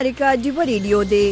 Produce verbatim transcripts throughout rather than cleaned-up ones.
امریکا جیبه ریډیو دی.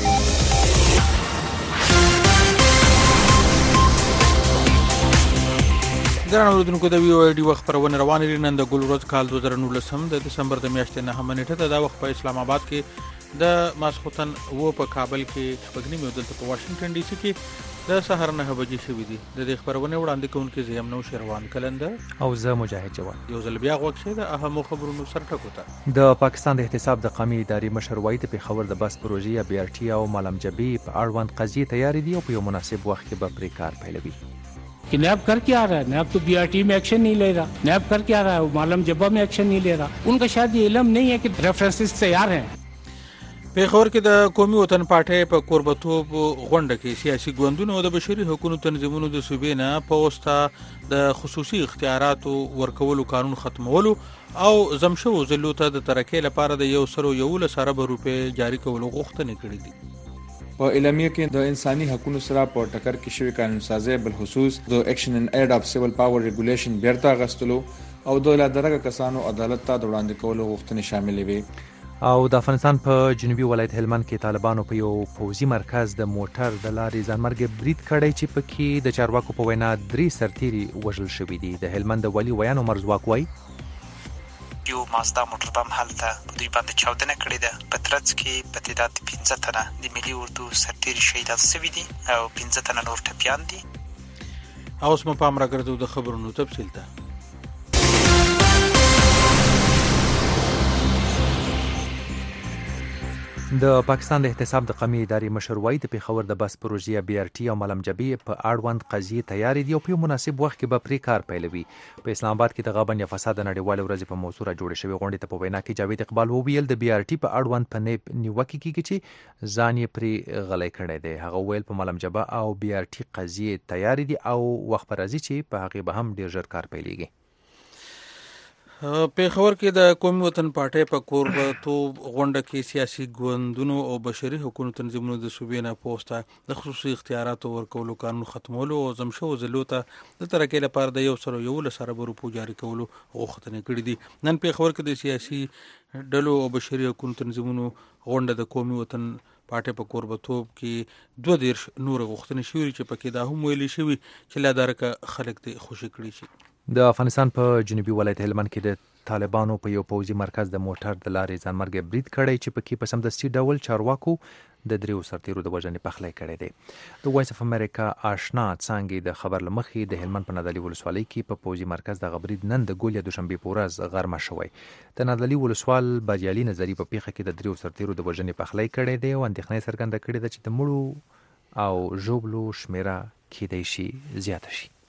ګرانو اورېدونکو د وی او ډي وخت خپرونه روانه لري. نن د ګل ورځ کال دوه زره نولسم د دسمبر د میاشتې نهمه نیټه ده. دا وخت په اسلام آباد کې د ماسخوتن و په کابل کې شپږ نیمې او دلته په واشنگټن ډي سي کې د سهار نه بجې شوي دي. د دې خپرونې وړاندې کوونکي زه یم نوش روان کلندر او زه مجاهد جواد. یو ځل بیا غوږ شئ د اهمو خبرونو سر ټکو ته. د پاکستان د احتساب د قومي ادارې مشر وایي د پېښور د بس پروژې یا بي ار ټي او ملم جبي په اړوند قضیې تیارې دي او په یو مناسب وخت کې به پرې کار پیلوي. कि नैब कर क्या रहा है, नैब तो बीआरटी में एक्शन नहीं ले रहा, नैब कर क्या रहा है, मालम जब्बा में एक्शन नहीं ले रहा. उनका शायद ये इल्म नहीं है कि रेफरेंसेस तैयार हैं. پیښور کې د قومي وطن پارټۍ په کوربتوب غونډه کې سیاسي ګوندونو او د بشري حقوقو تنظیمونو د صوبې نه په واسطه د خصوصي اختیاراتو ورکولو قانون ختمولو او زمشو ضلعو ته د ترقۍ لپاره د یو سل یولس اربه روپۍ جاري کولو غوښتنې کړې دي. په اعلامیه کې د انساني حقوقو سره په ټکر کې شوی قانون سازي بل خصوص د ایکشن ان ایډ اف سیول پاور ریګولیشن بیرته غستلو او د لادرګه کسانو عدالت ته د وړاندې کولو غوښتنې شاملې وي. او د افغانستان په جنوبي ولایت هلمند کې طالبانو په یو پوځي مرکز د موټر د لارې ځانمرګ برید کړی چې پکې د چارواکو په وینا درې سرتیري وژل شوي دي. د هلمند د ولي ویان عمر ځواک وایي یو مازدا موټر بم هلته په دوی باندې چاودنه کړې ده. په ترڅ کې په تعداد پنځه تنه د ملي اردو سرتیري شهیدان شوي دي او پنځه تنه نور ټپیان دي. اوس مو پام راګرځو د خبرونو تفصیل ته. د پاکستان د احتساب د قومي ادارې مشر وایي د پېښور د بس پروژې بي ار ټي او ملم جبي په اړوند قضیې تیارې دي او په یو مناسب وخت کې به پرې کار پیلوي. په اسلام آباد کې د غابن یا فساد نړیوالې ورځې په موضوع راجوړې شوې غونډې ته په وینا کې جاوید اقبال وویل د بي ار ټي په اړوند په نیب نیوکه کېږي چې ځان یې پرې غلی کړی دی. هغه ویل په ملم جبه او بي ار ټي قضیې تیارې دي او وخت به راځي چې په هغې به هم ډېر ژر کار پیلېږي. پیښور کې د قومي وطن پارټۍ په کوربتوب غونډه کې سیاسي ګوندونو او بشري حقوقو تنظیمونو د صوبې نه په واسطه د خصوصي اختیاراتو ورکولو قانون ختمولو او زمشو ضلعو ته د ترقۍ لپاره د یو سل یولس اربه روپۍ جاري کولو غوښتنې کړې دي. نن پیښور کې د سیاسي ډلو او بشري حقوقو تنظیمونو غونډه د قومي وطن پارټۍ په کوربتوب کې دوه دېرش نور غوښتنې شوې چې پکې دا هم ویلي شوي چې لا درکه خلک دې خوشي کړي شي. د افغانستان په جنوبي ولایت هلمند کې د طالبانو په یو پوځي مرکز د موټر د لارې ځانمرګ برید کړی چې پکې په سمدستي ډول چارواکو د دریو سرتیرو د وژنې پخلی کړی دی. د وایس اف امریکا آشنا څانګې د خبر له مخې د هلمند په نادعلي ولسوالۍ کې په پوځي مرکز دغه برید نن د ګول یا دوشنبې په ورځ غرمه شوی. د نادعلي ولسوال بریالي نظري په پیښه کې د دریو سرتیرو د وژنې پخلی کړی دی او اندېښنه څرګنده کړې ده چې د مړو او ژوبلو شمیره کیدای شي زیاته شي.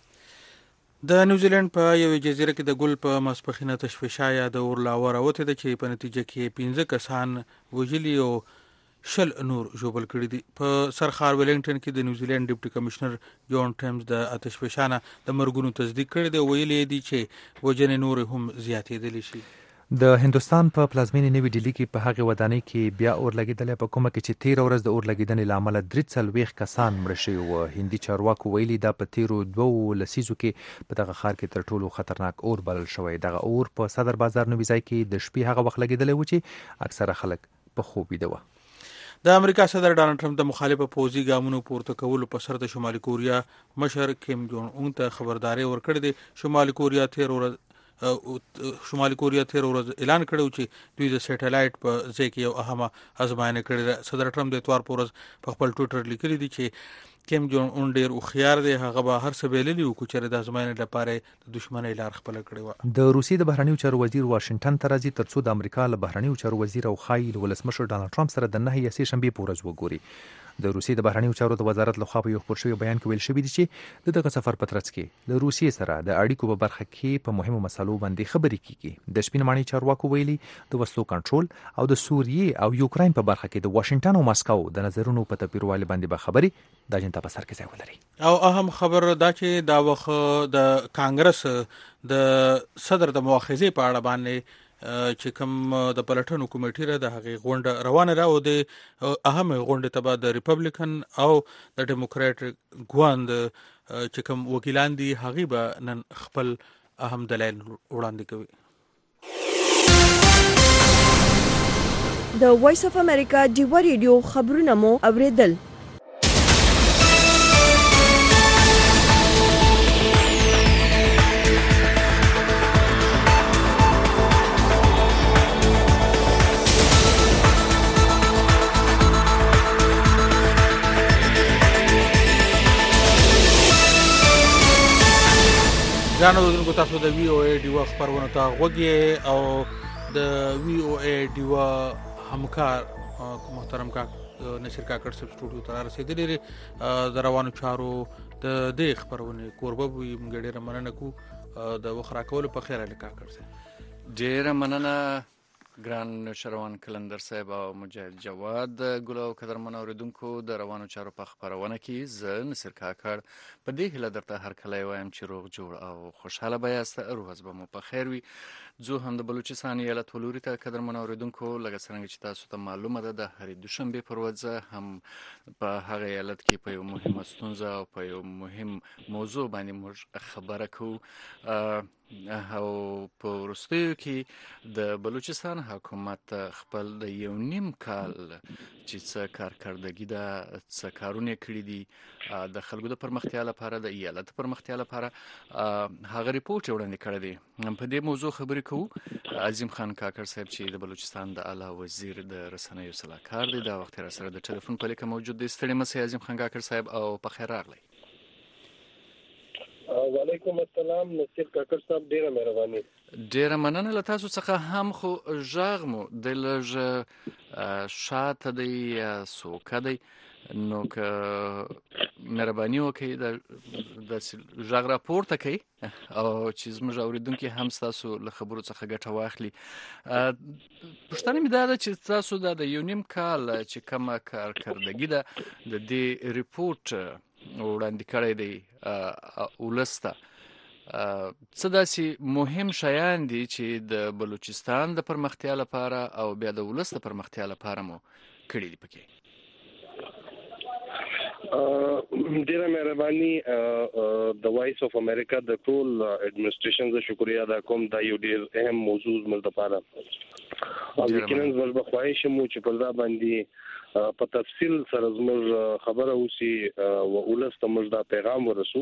د نیوزیلند په یوې جزیره کې د ګل په ماسپښینه تشویشا یا د اور لاوا راوتې ده چې په نتیجه کې پنځه کسان وژلي او شل نور ژوبل کړي دي. په سرخار ویلنګټن کې د نیوزیلند ډیپټي کمشنر جون ټیمز د اتشفشانه د مرګونو تصدیق کړی دی. ویلي دي چې وژنې نور هم زیاتېدلی شي. د هندوستان په پلازمینې نوې ډیلي کې په هغې ودانۍ کې بیا اور لګېدلی په کومه کې چې تېره ورځ د اور لګېدنې له امله درې څلوېښت کسان مړه شوي وو. هندي چارواکو ویلي دا په تېرو دوو لسیزو کې په دغه ښار کې تر ټولو خطرناک اور بلل شوی. دغه اور په صدر بازار نومي ځای کې د شپې هغه وخت لګېدلی و چې اکثره خلک په خوب ویده وه. د امریکا صدر ډانلډ ټرمپ د مخالفه پوځي ګامونو پورته کولو په سر د شمالي کوریا مشر کیم جون اون ته خبرداری ورکړې ده. شمالي کوریا تېر ورځ شمالي کوریا تیر ورځ اعلان کړو چې دوی د سټلایټ په ځای کې یو اهمه ازموینه کړې ده. صدر ټرمپ د اتوار په ورځ په خپل ټویټر لیکلي دي چې کیم جون اون ډیر هوښیار دی. هغه به هر څه ویلي وو چې د ازموینې لپاره د دښمنۍ لار خپله کړې وه. د روسیې د بهرنیو چارو وزیر واشنګټن ته راځي ترڅو د امریکا له بهرنیو چارو وزیر او ښایي ولسمشر ډانلډ ټرمپ سره د نهه یا سې شنبې په ورځ وګوري. د روسیې د بهرنیو چارو د وزارت لخوا په یو خپور شوي بیان کې ویل شوي دي چې د دغه سفر په ترڅ کې له روسیې سره د اړیکو په برخه کې په مهمو مسلو باندې خبرې کیږي. د سپین ماڼۍ چارواکو ویلي د وسلو کنټرول او د سوریې او یوکراین په برخه کې د واشنګټن او مسکو د نظرونو په توپیروالي باندې به خبرې د اجنډا په سر کې ځای ولري. او اهم خبر دا چې دا وخت د کانګرس د صدر د مؤاخذې په اړه باندې چې کوم د پلټنو کمیټې را د هغې غونډه روانه ده او د اهم غونډې ته به د ریپبلیکن او د ډیموکراټ ګوند چې کوم وکیلان دي هغې به نن خپل اهم دلایل وړاندې کوي. د وایس اف امریکا ډیوا ریډیو خبرونه مو اوریدل. ځانو دغه تاسو د وی او ای ډیوا خبرونه ته غوږی او د وی او ای ډیوا همکار محترم کا نشر کاکړ سب سټوډیو ته رسیدلی د روانو چارو د دې خبرونه کوربه وي موږ ډیره مننه کو د وخرا کول په خیره لکاکړ سه ډیره مننه ګران شروان کلندر صاحب او مجاهد جواد ګل او قدرمن اوریدونکو د روانو چارو په خبرونه کې ز نصر کاکړ په دې هله درته هر کله وایم چې روغ جوړ او خوشاله به یاست روح به مو په خیر وي. زه هم د بلوچستان ایالت ولوري ته قدرمن اوریدونکو لکه څنګه چې تاسو ته معلومه ده د هرې دوشنبه پر ورځ هم په هغه ایالت کې په یو مهمه ستونزه او په یو مهم موضوع باندې موږ خبره کوو او په وروستیو کې د بلوچستان حکومت خپل د یو نیم کال چې څه کارکردګي ده څه کارونه کړي دي د خلکو د پرمختیا لپاره د ایالت پرمختیا لپاره هغه ریپورت وړاندې کړی دی. په دې موضوع خبرې کوو. عظیم خان کاکړ صاحب چې د بلوچستان د اعلی وزیر د رسنیو صلاحکار دی دا وخت را سره د ټلیفون په لیکه موجود دی. ستړي مشه عظیم خان کاکړ صاحب او په خیر راغلی. وعلیکم السلام نصیر کاکړ صاحب ډیره مهرباني. ډیره مننه له تاسو څخه هم خو ژغ مو د لږ شاته دی سوکه دی نو که مهرباني وکړئ د ژغ راپورته کوي او چې زموږ اوریدونکي هم ستاسو له خبرو څخه ګټه واخلي. پوښتنه مې دا ده چې تاسو دا د یو نیم کال چې کومه کارکردګي ده د دې ریپورت وړاندې کړی دی ولسته څه داسې مهم شیان دي چې د بلوچستان د پرمختیا لپاره او بیا د ولس د پرمختیا لپاره مو کړي دي پکې؟ ډیره مهرباني. د وایس اف امریکا د ټول اډمنسټریشن زه شکریا ادا کوم. دا یو ډیر اهم موضوع زموږ لپاره او یقینا زموږ په خواهش مو چې په دا باندې په تفصیل سره زموږ خبره وسی او ولس ته موږ دا پیغام ورسو.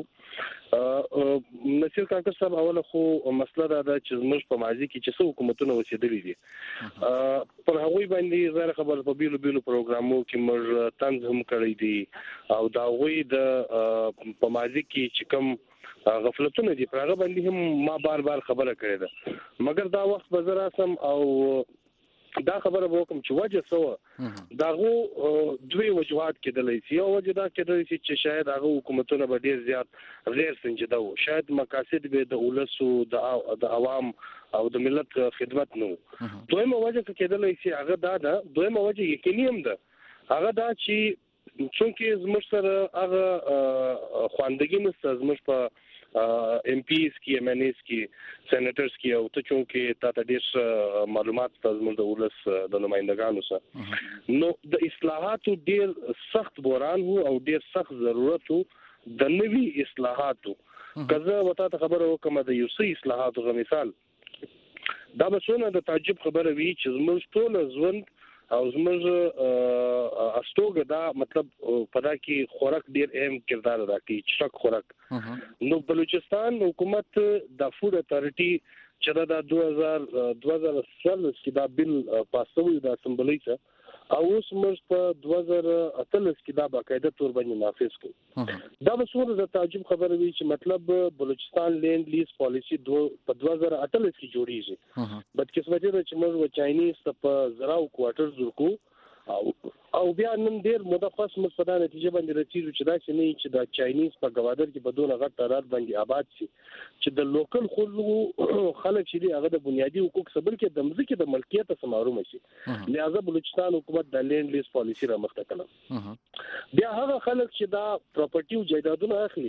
نصیر کاکړ صاحب اوله خو مسله دا ده چې زموږ په ماضي کې چې څو حکومتونه وسیدلې دي پر هغوی باندې زره خبر په بیلو بیلو پروګرامو کې موږ طنز هم کړی دي او دا غوي د په ماضي کې چې کوم غفلتونه دي پر هغه باندې هم ما بار بار خبره کړې ده مګر دا وخت به زه راسم او دا خبره وکم چې وجه سو داغه دوی وجوهات کېدلې شي او وجه دا کېدلې شي چې شاید هغه حکومتونه به ډیر زیات غیر سنجیده وو شاید مقاصد به د ولسو د عوام او د ملت خدمت نو. دویمه وجه کېدلې شي هغه دا ده دویمه وجه یقیني هم ده هغه دا چې څنګه زموږ سره هغه خواندګي نشته زموږ په ام پیز کی ام ان ایز کی سېنیټرز کی او ته چونکه تا ته ډېر معلومات زموږ د ولس د نمائندګانو سره نو د اصلاحاتو ډېر سخت بحران وو او ډېر سخت ضرورت وو د نوي اصلاحاتو. کزه وتا ته خبره وکم د یو څه اصلاحاتو غو مثال دا به څونه د تعجب خبره وی چې زموږ ټول ژوند او زموږ استوګه دا مطلب پدا کې خوراک ډیر اهم کردار ادا کوي چټک خوراک. نو بلوچستان حکومت د فود اتارټي چې دا دوه هزار دوه هزار څلور کې دا بل پاسوي د اسمبلی څخه او اوس موږ په دوه هزار اتلس کې دا باقاعده تور باندې نافذ کړو. دا به څومره د تعجب خبره وي چې مطلب بلوچستان لینډ لیز پالیسی په دوه هزار اتلس کې جوړیږي بدقسمتي ده چې موږ و چاینیز ته په زراو کوارټر ورکو او او بیا نن ډیر مدفس مصدا نتیجه باندې رسیدو چې دا چې نه چې دا چاینیز په گوادر کې بدون غټ تعداد باندې آباد شي چې د لوکل خلکو خلک چې هغه د بنیادی حقوق سبل کې د مځکې د ملکیت څخه محروم شي. لہذا بلوچستان حکومت د لینډ لیز پالیسی را مخته کړه. بیا هغه خلک چې دا پراپرټي او جایدادونه اخلي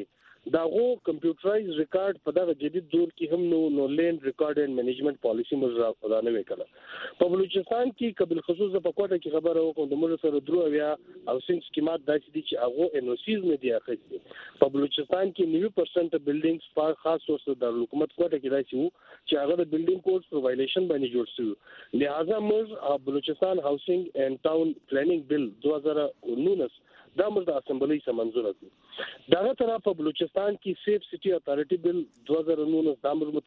دا غو کمپیوټرایز ریکارډ په دغه جدید دور کې هم نو نو لینډ ریکارډ اند منیجمنت پالیسی موږ راځانه وکړه په بلوچستان کې قبل خصوص په کوټه کې خبره وکړم د موږ سره درو بیا او سنس سکیمات داسې دي چې هغه انوسیز نه دی اخیستي په بلوچستان کې نوي پرسنټ بلډینګز په خاص طور سره د حکومت کوټه کې داسې وو چې هغه د بلډینګ کوډز په وایلیشن باندې جوړ شوی لہذا موږ بلوچستان هاوسینګ اند ټاون پلانینګ بل دوه هزار نولس دا موږ د اسمبلی سره منزور کړو دغه طرف په بلوچستان کې سیف سټي اتھارټي بل دوه هزار نولس دا موږ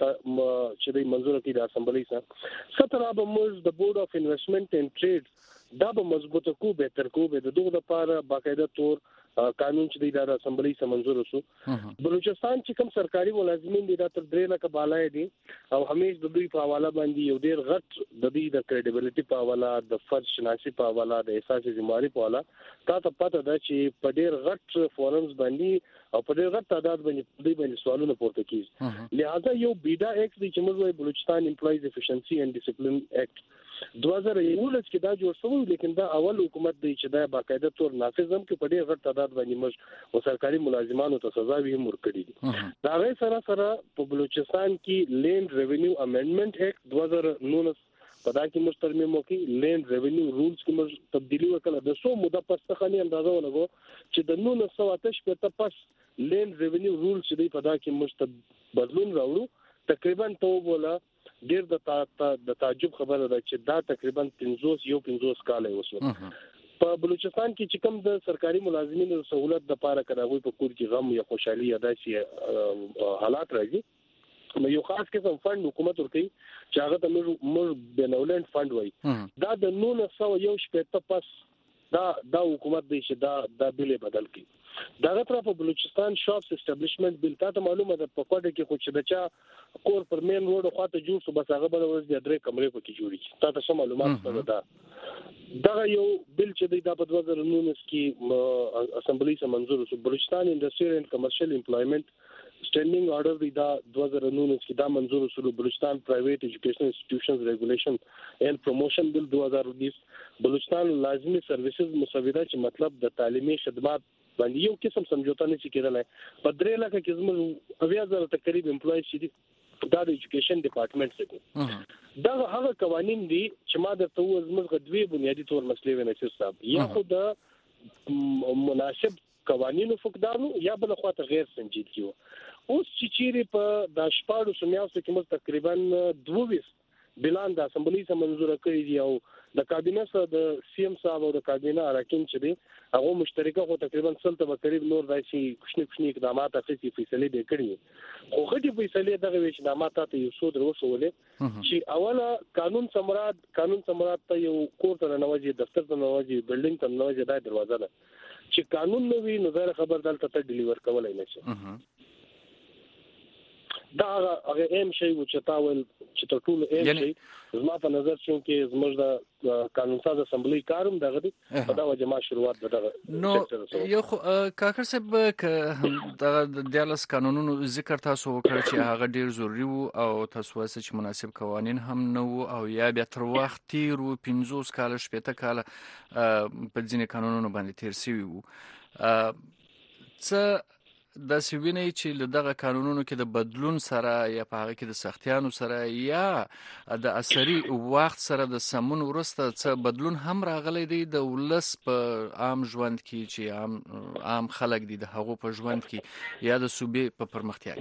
چې د منزور کړی د اسمبلی سره ستره به موږ د بورډ اف انویسټمنټ اند ټریډ دا به مضبوطه کو بهتر کو به د دغه لپاره باقاعده تور قانون چې د اسمبلی سره منزور شو بلوچستان چې کوم سرکاري ملازمین دي دا تر درې لکه بالای دي او همیش د دوی په حواله باندې یو ډیر غټ د دې د کریډیبিলিټي په حواله د فرض شناسي په حواله د احساس ذمہواری په حواله تا ته پته ده چې په ډیر غټ فورمز باندې او په ډیر غټ تعداد باندې دوی باندې سوالونه پورته کیږي لہذا یو بیډا ایکټ دی چې موږ بلوچستان امپلایز افیشنسي اند ډیسپلین ایکټ دوه هزار یولس کې دا جوړ شوی لیکن دا اول حکومت دی چې دا باقاعده تور نافذ هم کې په ډیر غټ تعداد باندې موږ سرکاري ملازمانو ته سزا به ورکړي دي دا غي سره سره په بلوچستان کې لینډ ریونیو امندمنت ایکټ دوه هزار نولس په دا کې موږ ترمیم وکړي لینډ ریونیو رولز کې موږ تبدیلی وکړه د څو موده پس څخه اندازه ولګو چې د نولس سوه اته شپږ پس لینډ ریونیو رولز چې په دا کې موږ بدلون راوړو تقریبا ته ولا ډیر د د تعجب خبره ده چې دا تقریبا پنځوس یو پنځوس کال وسو په بلوچستان کې چې کوم د سرکاري ملازمینو سہولت د پاره کراوي په کور کې غم یا خوشحالي ادا شي حالات راځي نو یو خاص قسم فند حکومت ورکړي چې هغه د مر بینولند فند وای دا د نولس سوه یو شپږ پس دا دا حکومت دی چې دا د بیل بدل کړي دغه طرف په بلوچستان شاپس اسټابلیشمنت بل ته معلومه ده په کوټه کې خو چې دچا کور پر مین روډ خواته جوړ شو بس هغه بل ورځ د درې کمرې پکې جوړی تا ته څه معلومات ده دا یو بل چې د دوه هزار نولس کې اسمبلی سره منزور شو بلوچستان انډستریل اند کمرشل امپلایمنت سټینډینګ آرډر دی دا دوه هزار نولس کې دا منزور شو بلوچستان پرایویټ ایجوکیشنل انسټیټیوشنز ریګولیشن اند پروموشن بل دوه هزار بیس بلوچستان لازمي سرویسز مسوده چې مطلب د تعلیمي خدمات باندې یو قسم سمجھوتا نه شي کېدلای په درې لکه کې زموږ اویا زره تقریبا امپلوي شي دا د ایجوکیشن ډپارټمنټ څخه دا هغه قوانين دي چې ما درته و زموږ غوډوي بنیادی تور مسلې ونیسر صاحب یا خو د مناسب قوانینو فقدانو یا بل خواته غیر سنجیدګي اوس چې چیرې په د شپاړو سمیاوسو کې موږ تقریبا دوه بلان د اسمبلی سره منزور کړی دی او د کابینه سره د سی ام صاحب او د کابینه اراکین چې دی هغه مشترکه خو تقریبا سلطه به قریب نور داسي کوچنی کوچنی اقدامات اخیستي فیصله به کړی خو غټي فیصله دغه ویش اقدامات ته یو څو دروسولې چې اوله قانون سمراد قانون سمراد ته یو کور ته نوځي دفتر ته نوځي بلډینګ ته نوځي دا دروازه ده چې قانون نو وی نو زره خبر دلته ته ډیلیور کولای نشي دا هغه ایم شی و چې تاول چې ټول ایم شی زما په نظر چې زموږ د قانون ساز اسمبلی کاروم دغه دی په دا وجه ما شروعات دغه نو یو کاکر صاحب ک د دیالس قانونونو ذکر تاسو وکړ چې هغه ډیر ضروری وو او تاسو واسه چې مناسب قوانين هم نه وو او یا بیا تر وخت تیر وو پنځوس کال شپږ کال په ځینې قانونونو باندې تیر شوی وو څه د سوینې چې له دغه قانونونو کې د بدلون سره یا په هغه کې د سختیانو سره یا د اثري وخت سره د سمون ورسته څه بدلون هم راغلی دی د ولس په عام ژوند کې چې عام عام خلک دي د هغو په ژوند کې یا د صوبې په پرمختیا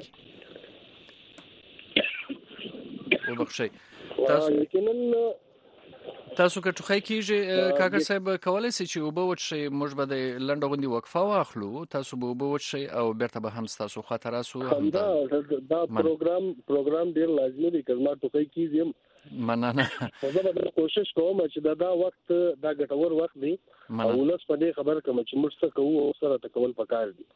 کې وبخښئ تاسو تاسو که ټوخی کیږي کاکر صاحب کولای شئ چې وبو وچی موږ به د لنډه غوندي وقفه واخلو تاسو به وبو وچی او بیرته به هم تاسو خاطر راسو دا دا پروګرام پروګرام ډیر لازمي دی کله ټوخی کیږي مننه زه به کوشش کوم چې دا دا وخت دا ګټور وخت دی او ولس په دې خبر کوم چې موږ څه کوو او سره تکول پکار دي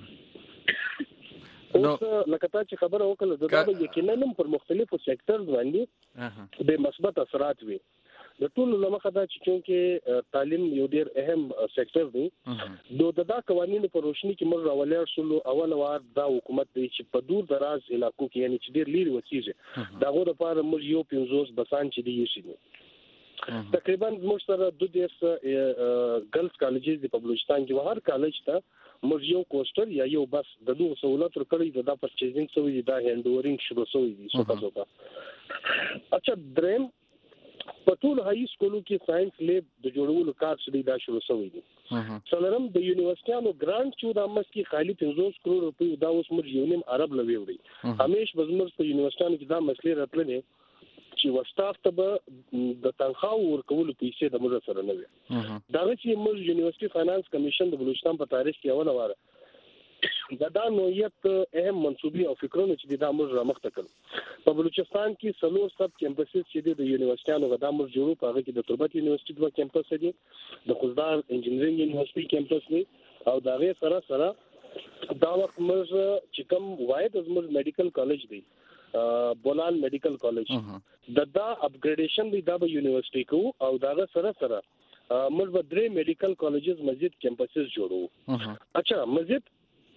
نو لکه تا چې خبره وکړه دا به یقینا پر مختلفو سېکټرز باندې به مثبت اثرات وي د ټول لمخه دا چې چونکه تعلیم یو ډیر اهم سېکټر دی دوه دا قوانینو په روشنی کې موږ راولې شو اول وار دا حکومت دی چې په دور دراز علاقو کې یعنی چې ډیر لري وسیږي دا غو د پاره موږ یو پنځوس بسان چې دی شي تقریبا موږ سره د دې ګرلز کالجز د بلوچستان کې هر کالج ته موږ یو کوسټر یا یو بس د دوه سہولت ورکړی دا پرچیزینګ سوی دا هاند اوورینګ شروع سوی دي څه څه اچھا دریم په ټول هاي سکولو کې ساينس لیب د جوړولو کار شوی دا شروع سوی دي څلورم د یونیورسيټانو ګرانټ چې د امس کې خالي پنځوس کروڑ روپۍ دا اوس موږ یو نیم عرب لوي وړي همیش بزمر په یونیورسيټانو کې دا مسلې راتللې چې وستاف ته به د تنخواه ورکول پیسې د موږ سره نه وي دا چې موږ یونیورسيټي فاینانس کمیشن د بلوچستان په تاریخ کې اوله واره دا د نوعیت اهم منسوبي او فکرونه چې د امر رامخته کړ په بلوچستان کې سلور سب کیمپسز چې د یونیورسيټانو غدا مر جوړو په هغه کې د تربت یونیورسيټي دوه کیمپس دي د خوزدار انجینرینګ یونیورسيټي کیمپس دی او دا غي سره سره دا وخت موږ چې کوم واحد از موږ میډیکل کالج دی بولان میډیکل کالج د دا اپګریډیشن دی دا به یونیورسيټي کو او دا سره سره موږ به درې میډیکل کالجز مزید کیمپسز جوړو اچھا مزید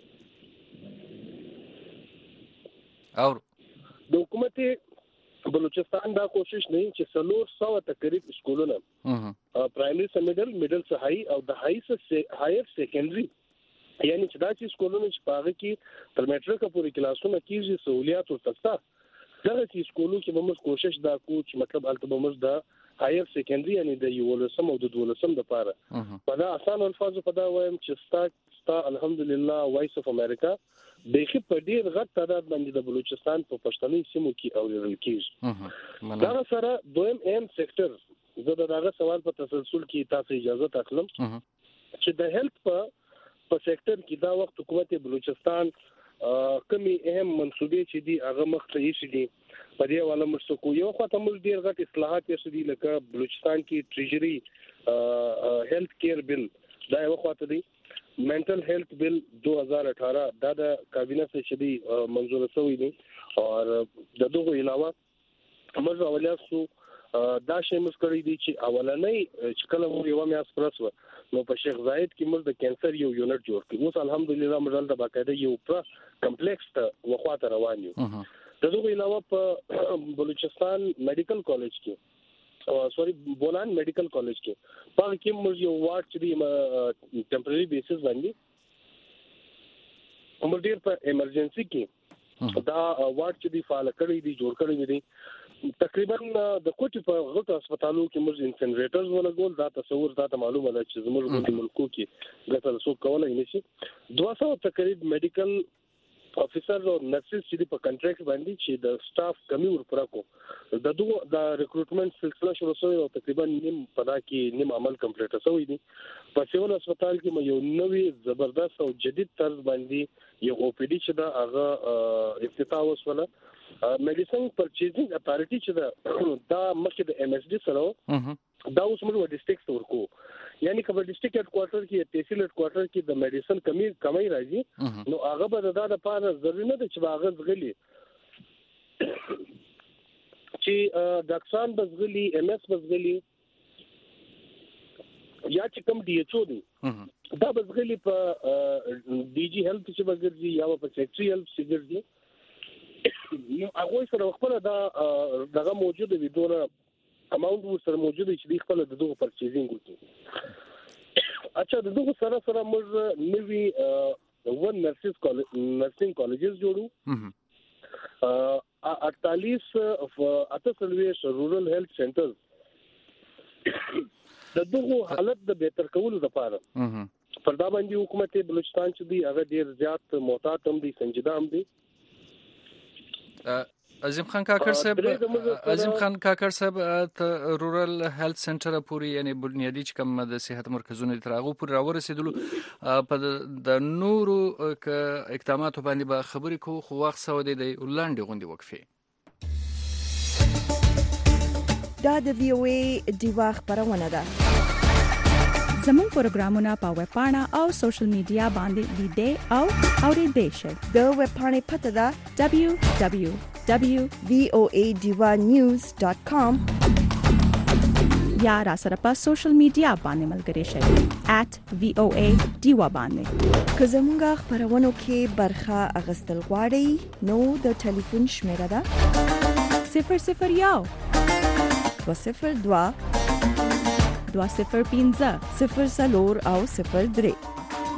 اور د حکومت بلوچستان دا کوشش نه چې سلور سو تقریب سکولونه پرایمری سه میډل میډل سه هاي او د هاي سه هایر سیکنډري یعنی چې دا چې سکولونه چې پاغه کې تر میټریک پورې کلاسونه کیږي سہولیات ورتستا دغه چې سکولو کې به موږ کوشش دا کوو چې مطلب البته به موږ د هایر سیکنډري یعنی د یولسم او د دولسم لپاره په دا آسان الفاظو په دا وایم چې ستا ستا الحمدلله وایس اف امریکا دغه په ډیر غټ تعداد باندې د بلوچستان په پښتني سیمو کې اوریدل کیږي دا سره دویم ایم سېکټر زه دا دغه سوال په تسلسل کې تاسو اجازه تخلم چې د هیلث په په سېکټر کې دا وخت حکومت بلوچستان کمی اهم منسوبې چې دي هغه مخته یې شي دي په دې والا مرسکو یو خاطر موږ ډیر غټ اصلاحات یې دي لکه بلوچستان کې ټریجری هیلث کیر بل دا یو خاطر دی منټل هیلث بل دو ہزار اٹھارہ دا د کابینه سے شدي منظور شوی دی او د دغه علاوه موږ اولیا سو دا شی مسکړی دی چې اولنۍ چې کله مو یو میاس پرسو نو په شیخ زاید کې موږ د کینسر یو یونټ جوړ کړو اوس الحمدلله موږ د باقاعده یو پر کمپلیکس ته وخواته روان یو د دغه علاوه په بلوچستان میډیکل کالج کې او سوري بولان میډیکل کالج کې په کې موږ یو وارډ چې دی ټمپرری بیسس باندې موږ ډیر په ایمرجنسي کې دا وارډ چې دی فعال کړی دی جوړ کړی دی تقریبا د کوټي په غټ هسپتالو کې موږ انسنریټرز ولګول دا تصور دا معلومه ده چې زموږ په ملکو کې ګټل څو کولای نشي دوه سوه تقریبا میډیکل افیسر او نرسز چې په کنټریکټ باندې چې د سټاف کمی ورپره کو د دوه د ریکروټمنټ سلسله شروع شوه او تقریبا نیم پدا کې نیم عمل کمپلیټ شوی دی په سیول هسپتال کې یو نوې زبردست او جدید طرز باندې یو او پی ډي چې دا هغه افتتاح وسوله میډیسن پرچیزینګ اتھارټي چې دا دا مخکې د ام اس ډي سره دا اوس موږ ډیسټریکټ ورکو یعنی کله ډیسټریکټ هډ کوارټر کې تحصیل هډ کوارټر کې د میډیسن کمی کمی راځي نو هغه به دا د پاره ضروري نه ده چې هغه زغلي چې ډاکټران بزغلي ام اس بزغلي یا چې کوم ډي ایچ او دی دا بزغلي په ډي جی هیلث چې بزغلي یا په سیکټري هیلث چې ګرځي نو هغه سره خپل دا دغه موجوده وي دونه اماونت ور سره موجوده چې خپل د دغه پرچیزینګ وکړي اچھا د دغه سره سره موږ نوی ون نرسز کالج نرسنګ کالجز جوړو اړتالیس اتسلویش رورل هیلث سنټرز د دغه حالت د بهتر کولو لپاره پر دا باندې حکومت بلوچستان چې دی هغه ډیر زیات محتاط هم دي سنجیده هم دي عظیم خان کاکر صاحب عظیم خان کاکر صاحب ته رورل هیلث سنټر پوری یعنی بنیادی چې کوم د صحت مرکزونه تر هغه پورې راورسېدلو په د نورو اقداماتو باندې به خبرې کوو خو وخت سو دی د لاندې غونډې وقفې دا د وی او ای دیوا خبرونه ده زموږ پروګرامونه په ویب پاڼه او سوشل میډیا باندې لیدې او اورېدې شئ د ویب پاڼې پته ده دبليو دبليو دبليو دوت وی او ای دیوا نیوز ډاټ کام یا را سره په سوشل میډیا باندې ملګری شئ ایٹ وی او ای دیوا باندې که زموږ خبرونو کې برخه اغستل غواړئ نو د ټلیفون شمیره ده صفر صفر یو دو صفر دو دوه صفر پنځه صفر څلور او صفر درې.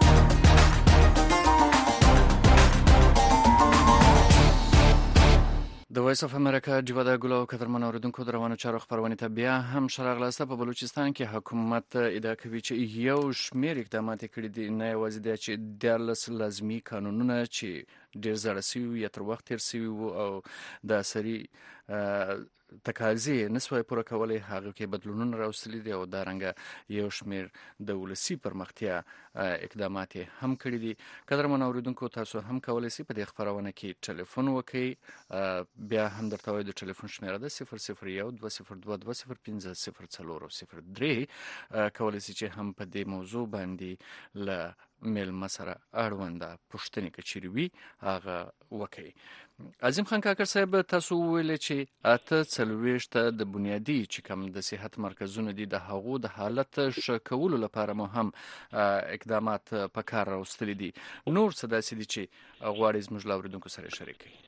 د وایس اف امریکا جوړه ګلو قدرمن اوریدونکو دروانه چارو خبرونه ته بیا هم شراغلاسته په بلوچستان کې حکومت ادعا کوي چې یو شمېر اقدامات کړي دي نه یوازې د چې دیارلس لازمي قانونونه چې ډیر زړه سوي یا تر وخت تیر سوي او د سری تقاضې نسوي پوره کولای هغه کې بدلونونه راوستلي دي او دا رنګه یو شمېر د ولسی پرمختیا اقدامات هم کړي دي. قدرمن اوریدونکو تاسو هم کولای شئ په دې خبرونه کې ټلیفون وکړئ. بیا هم درته وایي د ټلیفون شمیره ده صفر صفر یو دوه صفر دوه دوه صفر پنځه صفر څلور صفر درې. کولای شئ چې هم په دې موضوع باندې له میلمه سره اړونده پوښتنې که چیرې وي هغه وکړئ. عظیم خان کاکړ صاحب تاسو وویلې چې اته څلوېښت د بنیادي چې کوم د صحت مرکزونه دي د هغو د حالت ښه کولو لپاره مو هم اقدامات په کار راوستلي دي. نور څه داسې دي چې غواړئ زموږ له اورېدونکو سره شریک کړئ؟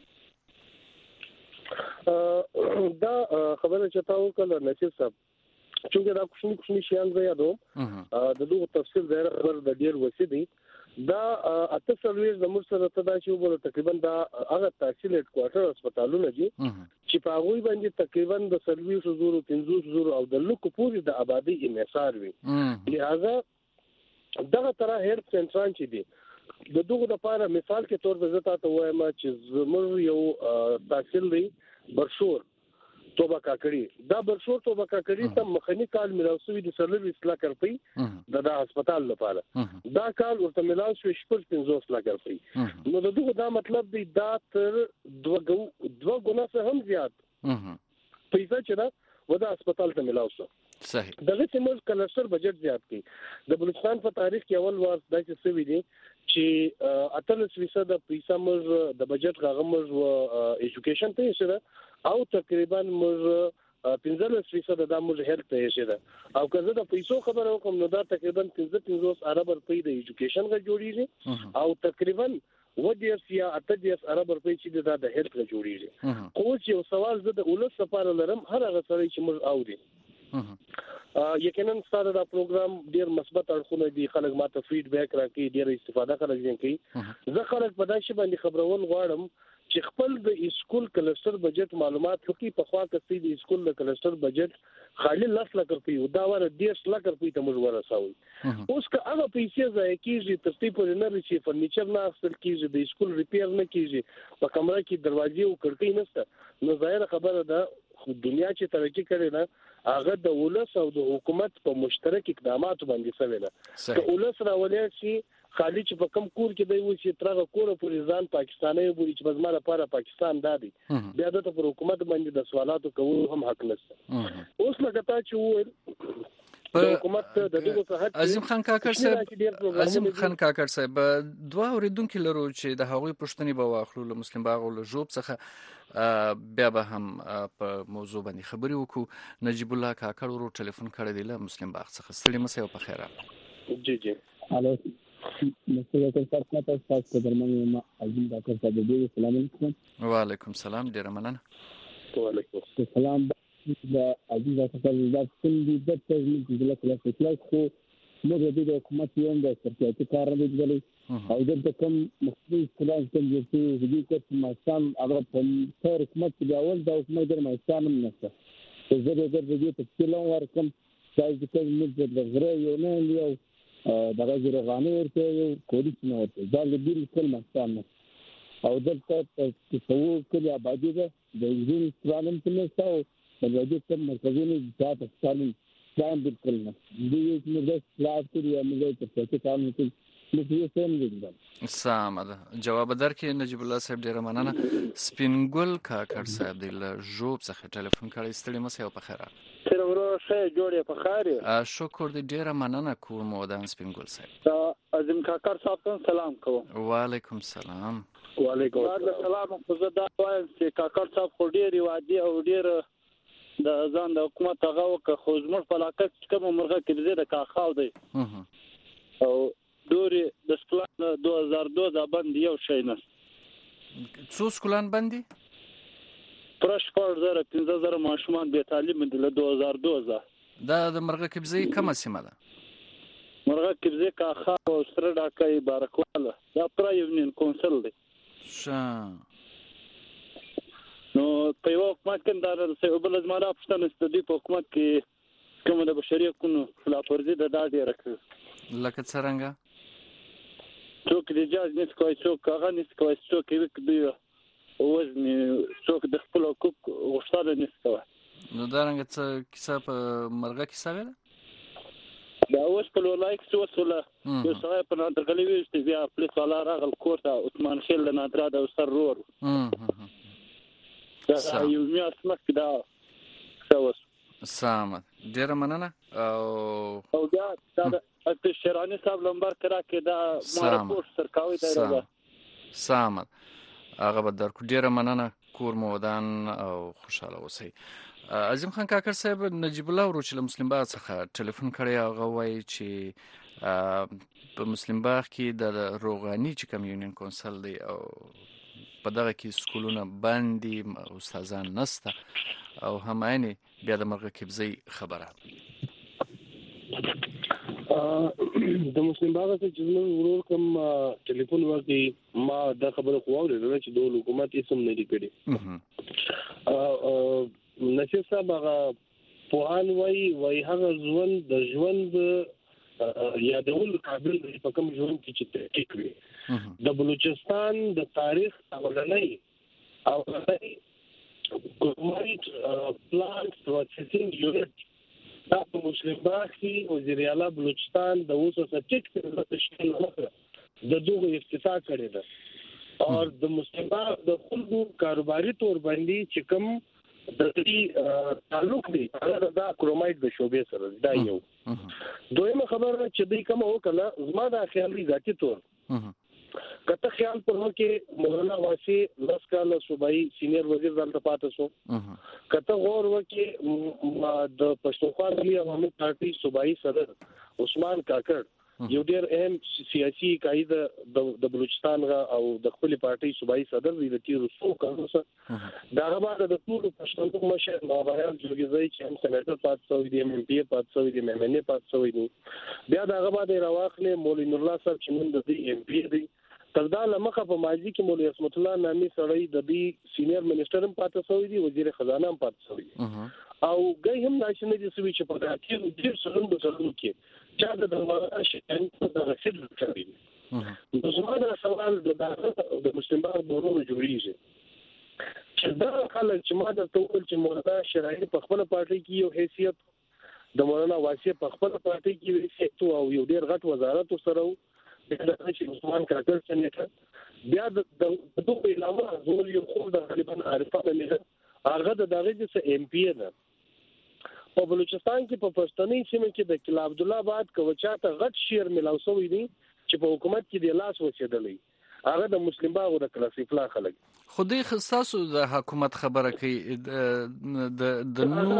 دا خبره چې تا وکړه نصیر صاحب چې دا کوشنی کوشنی شیان زه یادوم د دوه تفصیل ځای خبر د ډیر وسی دي. دا اته سرویس د موږ سره تدا چې وګورو تقریبا دا هغه تحصیل هډ کوارټر هسپتالونه دي چې په هغه باندې تقریبا د سرویس زورو پنځوس زورو او د لوکو پوری د آبادی انحصار وي. لہذا دغه تر هډ سنټرال چې دي د دوه لپاره مثال کې تور په زتا ته وایم چې زموږ یو تحصیل دی برشور توبه کاکړي. دا برشور توبه کاکړي ته مخنی کال ملاوسوي د سرلوي اصلاح کوي د د هسپتال لپاره. دا کال ورته ملاوسوي شپږ پنځوس لک روپۍ. نو د دغه دا مطلب دی دا تر دوه دوه ګونه څخه هم زیات پیسې چې دا ودا هسپتال ته ملاوسو. صحیح. دغه سیمل کلستر بجټ زیات کی د بلوچستان په تاریخ کې اول وار د څه سوي دي چې اتلس فیصد د پیسې موږ د بجټ غوږ موږ ایجوکیشن ته شره او تقریبا موږ پنځلس فیصد د موږ هیلث ته شره. او که د پیسو خبره وکم نو دا تقریبا پنځه پنځوس ارب روپۍ د ایجوکیشن غوږ جوړیږي او تقریبا و دیس یا اته دیس ارب روپۍ چې د هیلث غوږ جوړیږي. خو چې یو سوال زه د اولس لپاره لرم هر هغه سره چې موږ اوري یقینا ستاسو دا پروګرام ډیر مثبت اړخونه دي. خلک ماته فیډبیک راکړي ډیر استفاده خلک کوي. زه خلک په داسې باندې خبرون غواړم چې خپل د اسکول کلستر بجټ معلومات وکړي. په خوا کې د اسکول د کلستر بجټ خالي لس لک روپۍ او دا ور دیش لک روپۍ ته موږ ورسوي. اوس که هغه پیسې ځای کېږي ترتیب پرې نه لري فرنیچر نه اخیستل کېږي د اسکول ریپیر نه کېږي په کمره کې دروازې او کړکۍ نشته نو ظاهر خبره ده دنیا چې ترقی کړي نه هغه د ولس او د حکومت په مشترک اقدامات باندې سوي ده. که ولس راولې شي خالي چې په کم کور کې دی و چې ترغه کور په ځان پاکستاني بوري چې بزما لپاره پاکستان دادي بیا د حکومت باندې د سوالاتو کول هم حق نشته. اوس لکه تا چې وویل حکومت د دغه صحت عظیم خان کاکړ صاحب عظیم خان کاکړ صاحب دوه اوریدونکو لرو چې د هغوی پښتني به واخلو له مسلم باغ او له جوب څخه بیا به هم په موضوع باندې خبري وکړو. نجیب الله کاکړ ورو ټلیفون کړی دی له مسلم باغ څخه. ستړي مسئ او په خیر راغلی. جی جی الو مسئ کاکړ صاحب تاسو ته درمن ما عظیم کاکړ صاحب دې السلام علیکم. وعلیکم السلام ډیر مننه. وعلیکم السلام. دا عزیز کاکړ دا څنګه د تاسو د کلاس کلاس خو موږ د حکومت یو د سرتیاتي کار نه دی او د کوم مختلف کلاس کې چې د دې ماستان هغه په تر حکومت کې اول د حکومت د ماستان هم نشته. زه د دې په تلون ورکم چې د موږ د غره یو نه یو دغه زرغانه ورته یو کوډی نه ورته دا د دې کل ماستان او دلته چې څو کلی آبادی ده د دې سترانم څخه نشته د دې کوم مرکزونه د تاسو پلان بالکل نه دی چې موږ خلاص کړی یا موږ ته څه کار نه کوي نو یې سم دي. سم ده جواب درکې نجیب الله صاحب ډیر مننه. سپینګل کاکړ صاحب د جوب څخه ټلیفون کړی. ستړي مسئ او په خیر سره ورو شه جوړه په خیر. شکر دې ډیر مننه کوم ودان سپینګل صاحب. عظیم کاکړ صاحب ته سلام کوم. وعلیکم السلام. وعلیکم السلام. خو زه دا وایم چې کاکړ صاحب خو ډیر وادي او ډیر د ځان د حکومت هغه وکړه خو زموږ په علاقه کې کوم مرغه کې زیاده کاخاو دی او دوري د سکلان دوه هزار دوه باندې یو شي نه څو سکلان باندې پرش پر زره پنځه زره ماشومان به تعلیم دي له دوه هزار دوه دا د مرغه کبزی کومه سیمه ده؟ مرغه کبزی کاخا او سره ډاکای بارکواله دا پرای یونین کونسل دی. ښه نو په یو حکومت کې دا د بل ځمانه پښتنه ستدي په حکومت کې کوم د بشري حقوقو خلاف ورزي د دادې راکړه لکه څنګه څوک د جاز نس کوي څوک هغه نس کوي څوک یې کوي وزن څوک د خپل حقوق غوښتنه نس کوي. نو دا رنګ څه کیسه په مرغه کې څه ده؟ دا اوس په لایک څه وسوله یو سره په نادرګلې ویشت بیا پولیس والا راغل کوټه عثمان خیل د نادرا د سر رور دا یو میاس مخکې دا څه وس سامه ډیره مننه او او بیا دا د شیرانی صاحب لمبر کرا کې دا ما راپورټ سرکاوي دی راځه سامه هغه به درکو ډیره مننه کور مو ودان او خوشاله اوسئ. عظیم خان کاکړ صاحب نجیب الله ورو چې له مسلم باغ څخه ټلیفون کړی هغه وایي چې په مسلم باغ کې د روغاني چې کوم یونین کونسل دی او په دغه کې سکولونه بند دي استادان نسته او هماینه بیا د مرغه کبزی خبره د مسلم باغ څخه چې موږ ورور کوم ټلیفون ورکړي ما دا خبره خو اورېدل چې د حکومت یې سم نه دی کړی. نشي صاحب هغه پوهان وای وای هغه ژوند د ژوند یادول قابل دی په کوم ژوند کې چې تحقیق وي. د بلوچستان د تاریخ اولنۍ اولنۍ ګورنمنت پلانټ پروسیسینګ یونټ دا په مسلم باغ کې وزیر اعلی بلوچستان د اوسه سټیک د تشکیل لپاره د دوه افتتاح کړی ده او د مسلم باغ د خلکو کاروباري تور باندې چې کوم د دې تعلق دی هغه د کرومایټ د شوبې سره دا یو. دویمه خبره چې دوی کوم وکړه زما د خیالي ذاتي تور کته خیال په هغه کې مولانا واسی لسکاله صوبایي سینیئر وزیر دلته پاتې شو کته غور وکړي د پښتونخوا ملي عوامي پارټي صوبایي صدر عثمان کاکړ یو ډېر اهم سیاسي قائد د بلوچستان غا او د خپل پارټي صوبایي صدر دی د تیرو څو کالو سره دا غواړي د ټول پښتون مشر نوبایل جوړیږي چې هم سېناتر پات شوی دی ایم پی پات شوی دی ایم ان ای پات شوی دی بیا دا غواړي راواخلې مولوی نور الله صاحب چې نن د دې ایم پی دی تر دا لمخه په ماضي کې مولوی اسمت الله نامي سړی د دې سینیئر منسٹر هم پات شوی دی وزیر خزانه هم پات شوی دی او ګي هم ناشنه دي سوي چې په دغه کې ډیر سلوند سلوند کې چا د دغه شین د رسید کوي. نو زما دا سوال د مسلم باغ ورونو جوړیږي چې دا خلک چې ما د ټول چې مولانا شرعي په خپل پارټي کې یو حیثیت د مولانا واسی په خپل پارټي کې حیثیت او یو ډیر غټ وزارت سره و د چې عثمان کاکړ سېنیټر بیا د دوه علاوه زول یو خو د غالبا عارفانه نه هغه د دغه د ایم پی نه په بلوچستان کې په پښتني سیمه کې د کلا عبد الله آباد کوچاته غټ شیر ملاو شوی دی چې په حکومت کې د لاس وسیدلې هغه د مسلم باغ د کلاسیفلا خلک خودي خصاصو د حکومت خبره کوي د د نور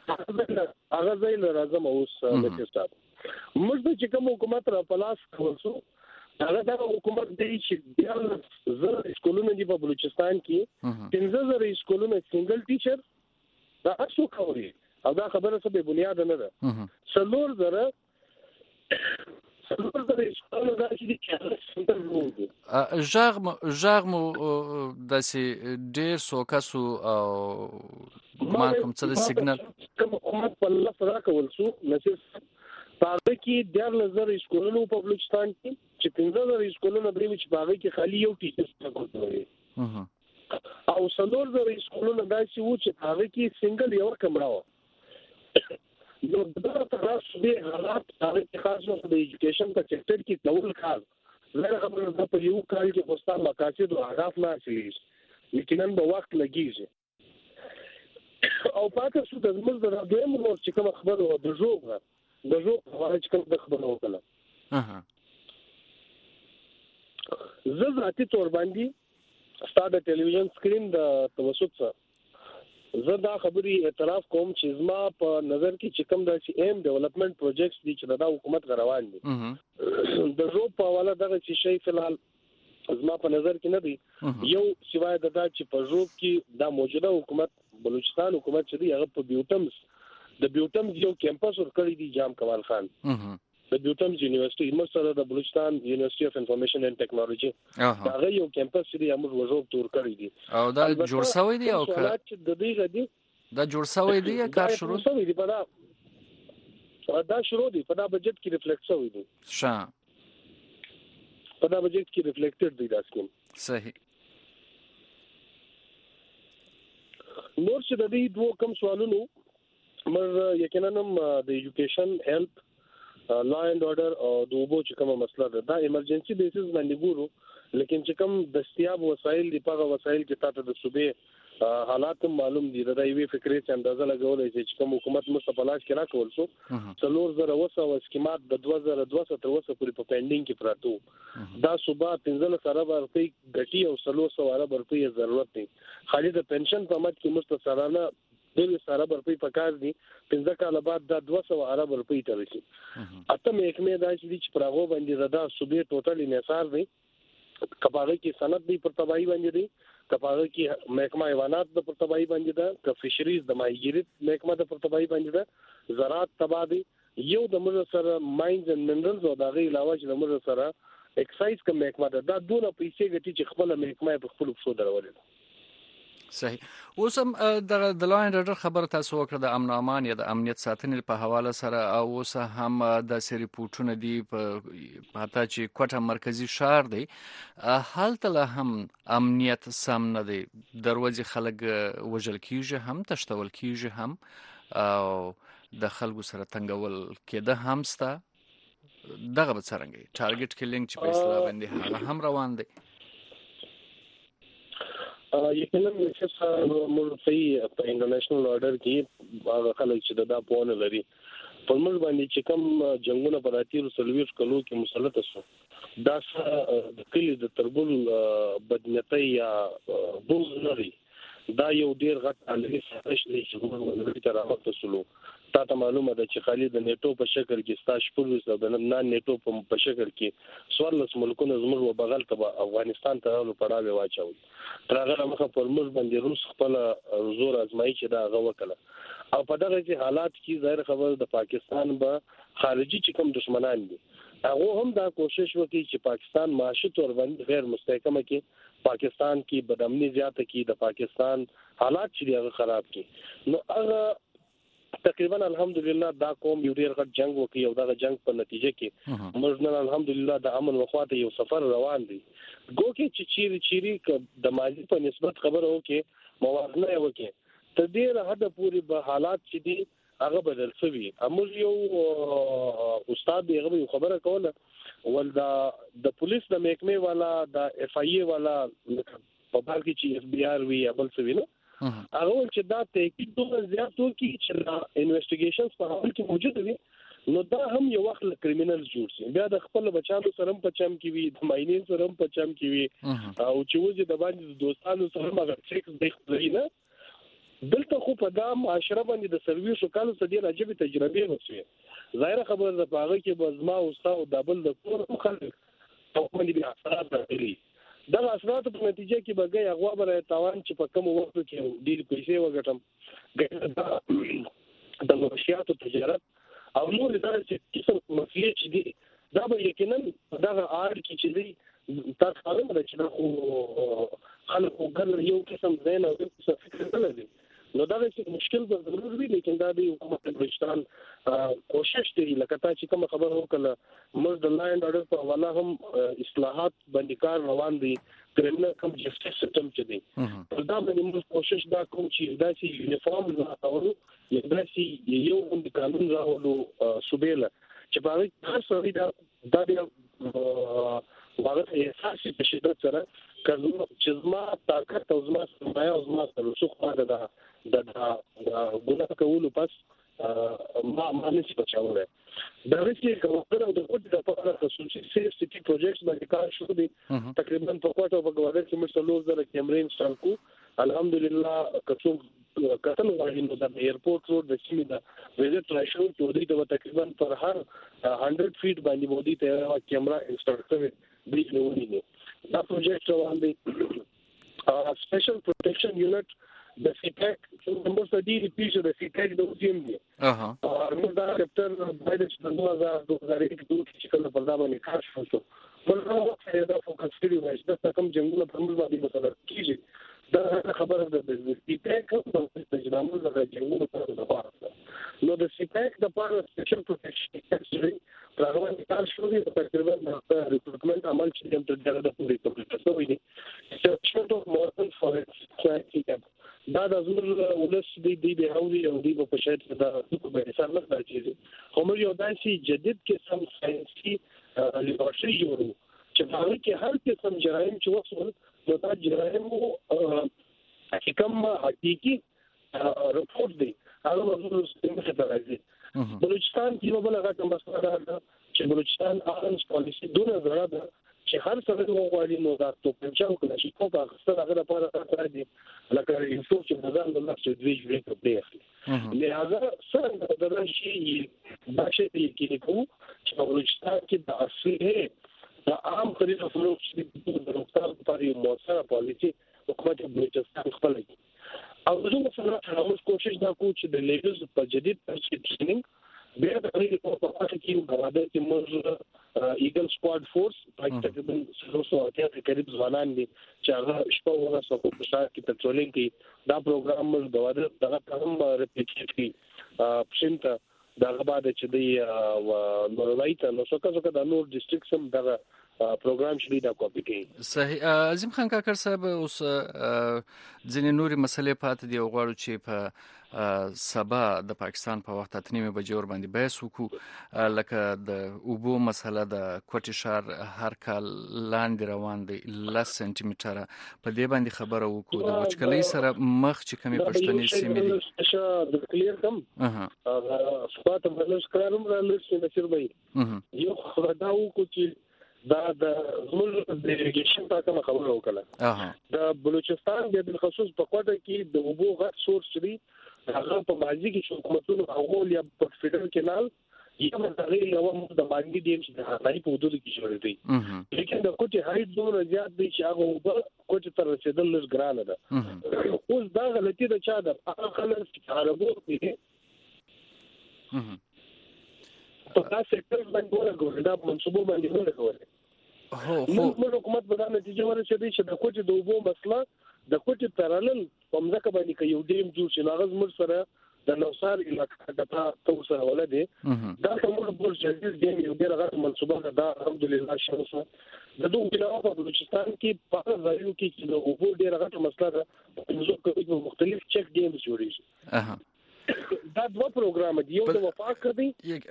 هغه ځای له راځم اوس د صاحب موږ د چې کوم حکومت را پلاس کوو هغه د حکومت دی چې د زر سکولونو دی په بلوچستان کې پنځه زره سکولونو سنگل ټیچر دا څو کوي او دا خبره څه به بنیاد نه ده څلور زره څلور زره سکولونو دا چې چې ژغ ژغ مو داسې ډیر سوکاسو او ما کوم څه د سیګنال کوم حکومت په لفظ راکول شو نصیب پاره کې ډیر نظر سکولونو په بلوچستان کې چې پنځه زره سکولونو درې چې باغې کې خالی یو ټیچر څنګه او څلور زره سکولونو دا چې و چې هغه کې سنگل یو کمره و نو دا تاسو به حالات هغه خاص نو د ایجوکیشن په سېکټر کې ډول کار زه خبره ده په یو کال کې خوستا مقاصد او اهداف نه حاصلېږي لیکن به وخت لګیږي او پاتې شو د موږ د دویم نور چې کوم خبره و د جوړه د جوړه هغه چې کوم خبره وکړه اها زه ذاتي تور باندې ستاسو ټلویزیون سکرین د توسط سره زه دا خبري اعتراف کوم چې زما په نظر کې چې کوم د ایم ډیولپمنٹ پروجیکټس دي چې دا حکومت غروان دي د جو په حواله دغه چې شی فلحال زما په نظر کې نه دی یو سوای د دا چې په جو کې دا موجوده حکومت بلوچستان حکومت چې دی هغه په بیوټمز د بیوټم یو کیمپس ورکړی دی جام کمال خان د بیوټم یونیورسيټي مسره د بلوچستان یونیورسيټي اف انفارمیشن اینڈ ټیکنالوژي دا یو کیمپس دی موږ وژوب تور کړی دی او دا جوړ شوی دی او که د دې غدي دا جوړ شوی دی کار شروع شوی دی په دا دا شروع دی په دا بجټ کې ریفلیکټ شوی دی ښه په دا بجټ کې ریفلیکټډ دی دا سکیم صحیح نور چې د دې دوه کم سوالونو مر یقینا هم د ایجوکیشن هیلث لا اینڈ اورډر او د اوبو چې کومه مسله ده دا ایمرجنسي بیسز باندې ګورو لیکن چې کوم دستیاب وسایل دی په وسایل کې تاسو د صوبې حالات معلوم دي دا یوې فکرې څخه اندازه لګولای چې کوم حکومت مستقبلاش کې راکول شو څلور زره وسه او اسکیمات د دوه زره دوه سوه تر وسه پورې په پینډینګ کې پراته دا صوبه پنځه سره ورته غټي او څلور سوه اره ورته ضرورت دی خالي د پنشن په مت کې مستقرانه د سره ورته پکار دي پنځه کال بعد دا دوه سوه اره ورته ترشي اته محکمه دا چې پراغو باندې ردا صوبې ټوټلی نثار دی کپاغه کې سند دی پر تباہی باندې دی کپاغه کې محکمه حیوانات د پر تباہی باندې ده ک فشریز د ماهیګیری محکمه د پر تباہی باندې ده زراعت تباہ دی یو د مر سره ماینز اند منرلز او دغه علاوه چې د مر سره ایکسایز کوم محکمه ده دا دونه پیسې ګټي چې خپل محکمه په خپل څو درولې صحیح اوس هم د د لاین ډر خبر تاسو وکړه د امن امان یا د امنیت ساتنې په حواله سره او اوس هم د سری پورټونه دی په حتی چې کوټه مرکزی شهر دی حالت له هم امنیت سم نه دی دروازې خلک وجل کیږي هم تشتول کیږي هم او د خلکو سره تنګول کېده هم ستا دغه به څرنګه ټارګټ کیلینګ چې په اصطلاح باندې هم روان دی یقینا چې مرفي په انټرنیشنل اورډر کې هغه خلک چې دا پونه لري په موږ باندې چې کوم جنگونه په راتیر سلويش کلو کې مسلط شو دا د کلی د تربول بدنیتي یا بوز لري دا یو ډیر غټ عالمي سازش دی چې موږ د راوته سلو تا ته معلومه ده چې خالي د نیټو په شکل کې ستاش پولیس او د نن نیټو په شکل کې سوالس ملکونه زموږ و بغل ته افغانستان ته له پړاوي واچول تر هغه مخه پر موږ باندې روس خپل زور ازمایي چې دا غو وکړه او په دغه کې حالات کې ظاهر خبر د پاکستان به خارجي چې کوم دشمنان دي هغه هم دا کوشش وکړي چې پاکستان معاشي تور باندې غیر مستحکمه کې پاکستان کې بدامني زیاته کې د پاکستان حالات چې هغه خراب کې نو هغه تقریبا الحمدلله دا قوم یو ډیر غټ جنگ وکي او دا جنگ په نتیجه کې موږ نن الحمدلله د امن وخواته یو سفر روان دي ګوکې چې چیرې چیرې د ماضي په نسبت خبره وکي موازنه وکي تر دې حد پورې به حالات چې دي هغه بدل شوي امر یو استاد دی هغه خبره کوله ول دا د پولیس د محکمه والا د اف ای ای والا په بار کې چې اف بی آر وی ابل سوي نو هغه چې دا تحقیق دوه زیات وکړي چې دا انویسټیګیشنز په حال کې موجود وي نو دا هم یو وخت کریمینل جوړ شي بیا د خپل بچانو سره په چم کې وي د ماینین سره په چم کې وي او چې وځي د باندې دوستانو سره مګر سیکس د خپلې نه دلته خو په دا معاشره باندې د سرویسو کالو څخه ډیر عجیب تجربه وشوه ظاهر خبره ده په هغه کې بزما او استاد او دبل د کور خلک په باندې بیا اثرات راغلي دا اثرات په نتیجه کې بګي هغه بره تاوان چې په کوم وخت کې ډیر پیسې وګټم د منشياتو تجارت او نور دا چې کیسه مسلې چې دي دا به یقینا دا آر کې چې دي تاسو خبره چې دا خو خلکو ګل یو قسم زین او څه فکر نه لري نو دا چې مشکل به ضرور وي لیکن دا د حکومت بلوچستان کوشش دی لکه تا چې کوم خبر وکړه موږ د لاین اورډر په حواله هم اصلاحات باندې کار روان دي کرمینل کم جسټس سیستم چې دی په دا باندې موږ کوشش دا کوم چې دا چې یونیفارم راوړو یا چې یو د قانون راوړو صوبېله چې په هر څه دا د هغه اساسي په شدت سره کله چې زما طاقت او زما سرمایه او زما رسوخ باندې دا د ګناه کولو پس ما ما نشي بچاوله دا رسې کومه د کوټ د په خصوصي سیف سيټي پروجیکټس باندې کار شروع دي تقریبا په کوټه په ګوادر کې موږ څلور زره کیمرې انسټال کو الحمدلله کڅو کتن غواړي نو د ایرپورټ روډ د سیمې د ویزټ راشو ته دوی ته تقریبا پر هر هندرد فیټ باندې مودي ته کیمرا انسټال کړي دي نو دا پروجیکټ روان دي سپیشل پروټیکشن یونټ د سیټیک چې موږ ته دی پیښه د سیټیک د اوسیم دی اها موږ دا چپټر باید چې دوه هزار دوه چې کله په ځابه نه کار شو موږ نو څه دا فوکس کړی و چې دا کوم جنگونه په موږ باندې مثلا کیږي دا خبره ده د سیټیک د تجربه د جنگونو په اړه نو د سیټیک د پاره سپیشل پروټیکشن اکټ پروګرام کار شروع دی په تقریبا د ریکروټمنټ عمل چې د تجربه د پوری کمپلیټ شوی دی سیکشن اف مورتن فورنسیک دا د زموږ ولس دی دی به او دی او دی په شاید دا په حساب نه راځي هم یو داسې جدید قسم ساينسي لیبرټري جوړو چې په هغه کې هر قسم جرایم چې وصول نو دا جرایم چې کوم حقيقي رپورټ دی هغه موږ څنګه ته راځي بلوچستان کې یو بل هغه مسله ده چې بلوچستان آرنس پالیسی دونه زړه ده چې هر څه د غواړي نو دا ته پنځه کله چې په هغه هغه لپاره راځي لکه یو څه چې مزان د نفس دوی جوړې کړي اخلي لہذا څنګه د راشي دا شی کې کوم چې بلوچستان کې د اصلي د عام خرید فروغ چې د روغتیا لپاره یو موثره پالیسی حکومت بلوچستان خپل کوي او زموږ سره هغه کوشش دا کوي چې د لیډرز په جدید ټریننګ بیا د خپل په پاتې کې غواړي چې موږ ایګل سکواډ فورس په تقریبا څلور اتیا قریب ځوانان دي چې هغه شپه ورځ په شهر کې پټرولینګ کوي دا پروګرام موږ غواړو دغه هم ریپیټ کړي پښینته دغه بعد چې دی نورایته نو څه څه د نور ډیسټریکټ هم دغه پروګرام شلی دا کاپی کوي صحیح عظیم خان کاکړ صاحب اوس ځینې نوري مسلې پاتې دی غواړو چې په سبا د پاکستان په وخت اتنیمه بجور باندې بحث وکړو لکه د اوبو مسله د کوټي شهر هر کال لاندې روان دی لس سنټي میټره په دې باندې خبره وکړو د وچکلۍ سره مخ چې کمی پښتنې سیمې دي د کلیر کم اها سپات بلش کارم را لسی نشر بې یو خدا وکړو چې دا د زموږ د ایریګیشن په اړه خبره وکړه د بلوچستان د خصوص په کوټه کې د اوبو غټ سورس دی هغه په ماضي کې حکومتونو هغه یا په فدرال کېنال یا د یو د باندې دیم چې د هغې په حدود کې جوړ دی لیکن د کوټه هایټ زون زیات دی چې هغه اوبه کوټه تر رسیدل لږ ګرانه ده اوس دا غلطي ده چې دا هغه خلک چې عربو دي په تاسو سېکټر باندې ورغول دا منصوبه باندې ورغول هو هو حکومت په دغه نتیجه ورسېدي چې د کوټې د اوبو مسله د کوټې پرالل په مځکه باندې کې یو ډیم جوړ شي ناغز مر سره د نوسار علاقې د تاسو سره ولدي دا کومه بل جديد ډیم یو ډیر غټ منصوبه ده الحمدلله شرسه د دوه علاوه په بلوچستان کې په ځایو کې چې د اوبو ډیر غټ مسله ده په مختلف چک ډیمز جوړیږي اها دا دوه پروګرام دي یو د وفاق کړی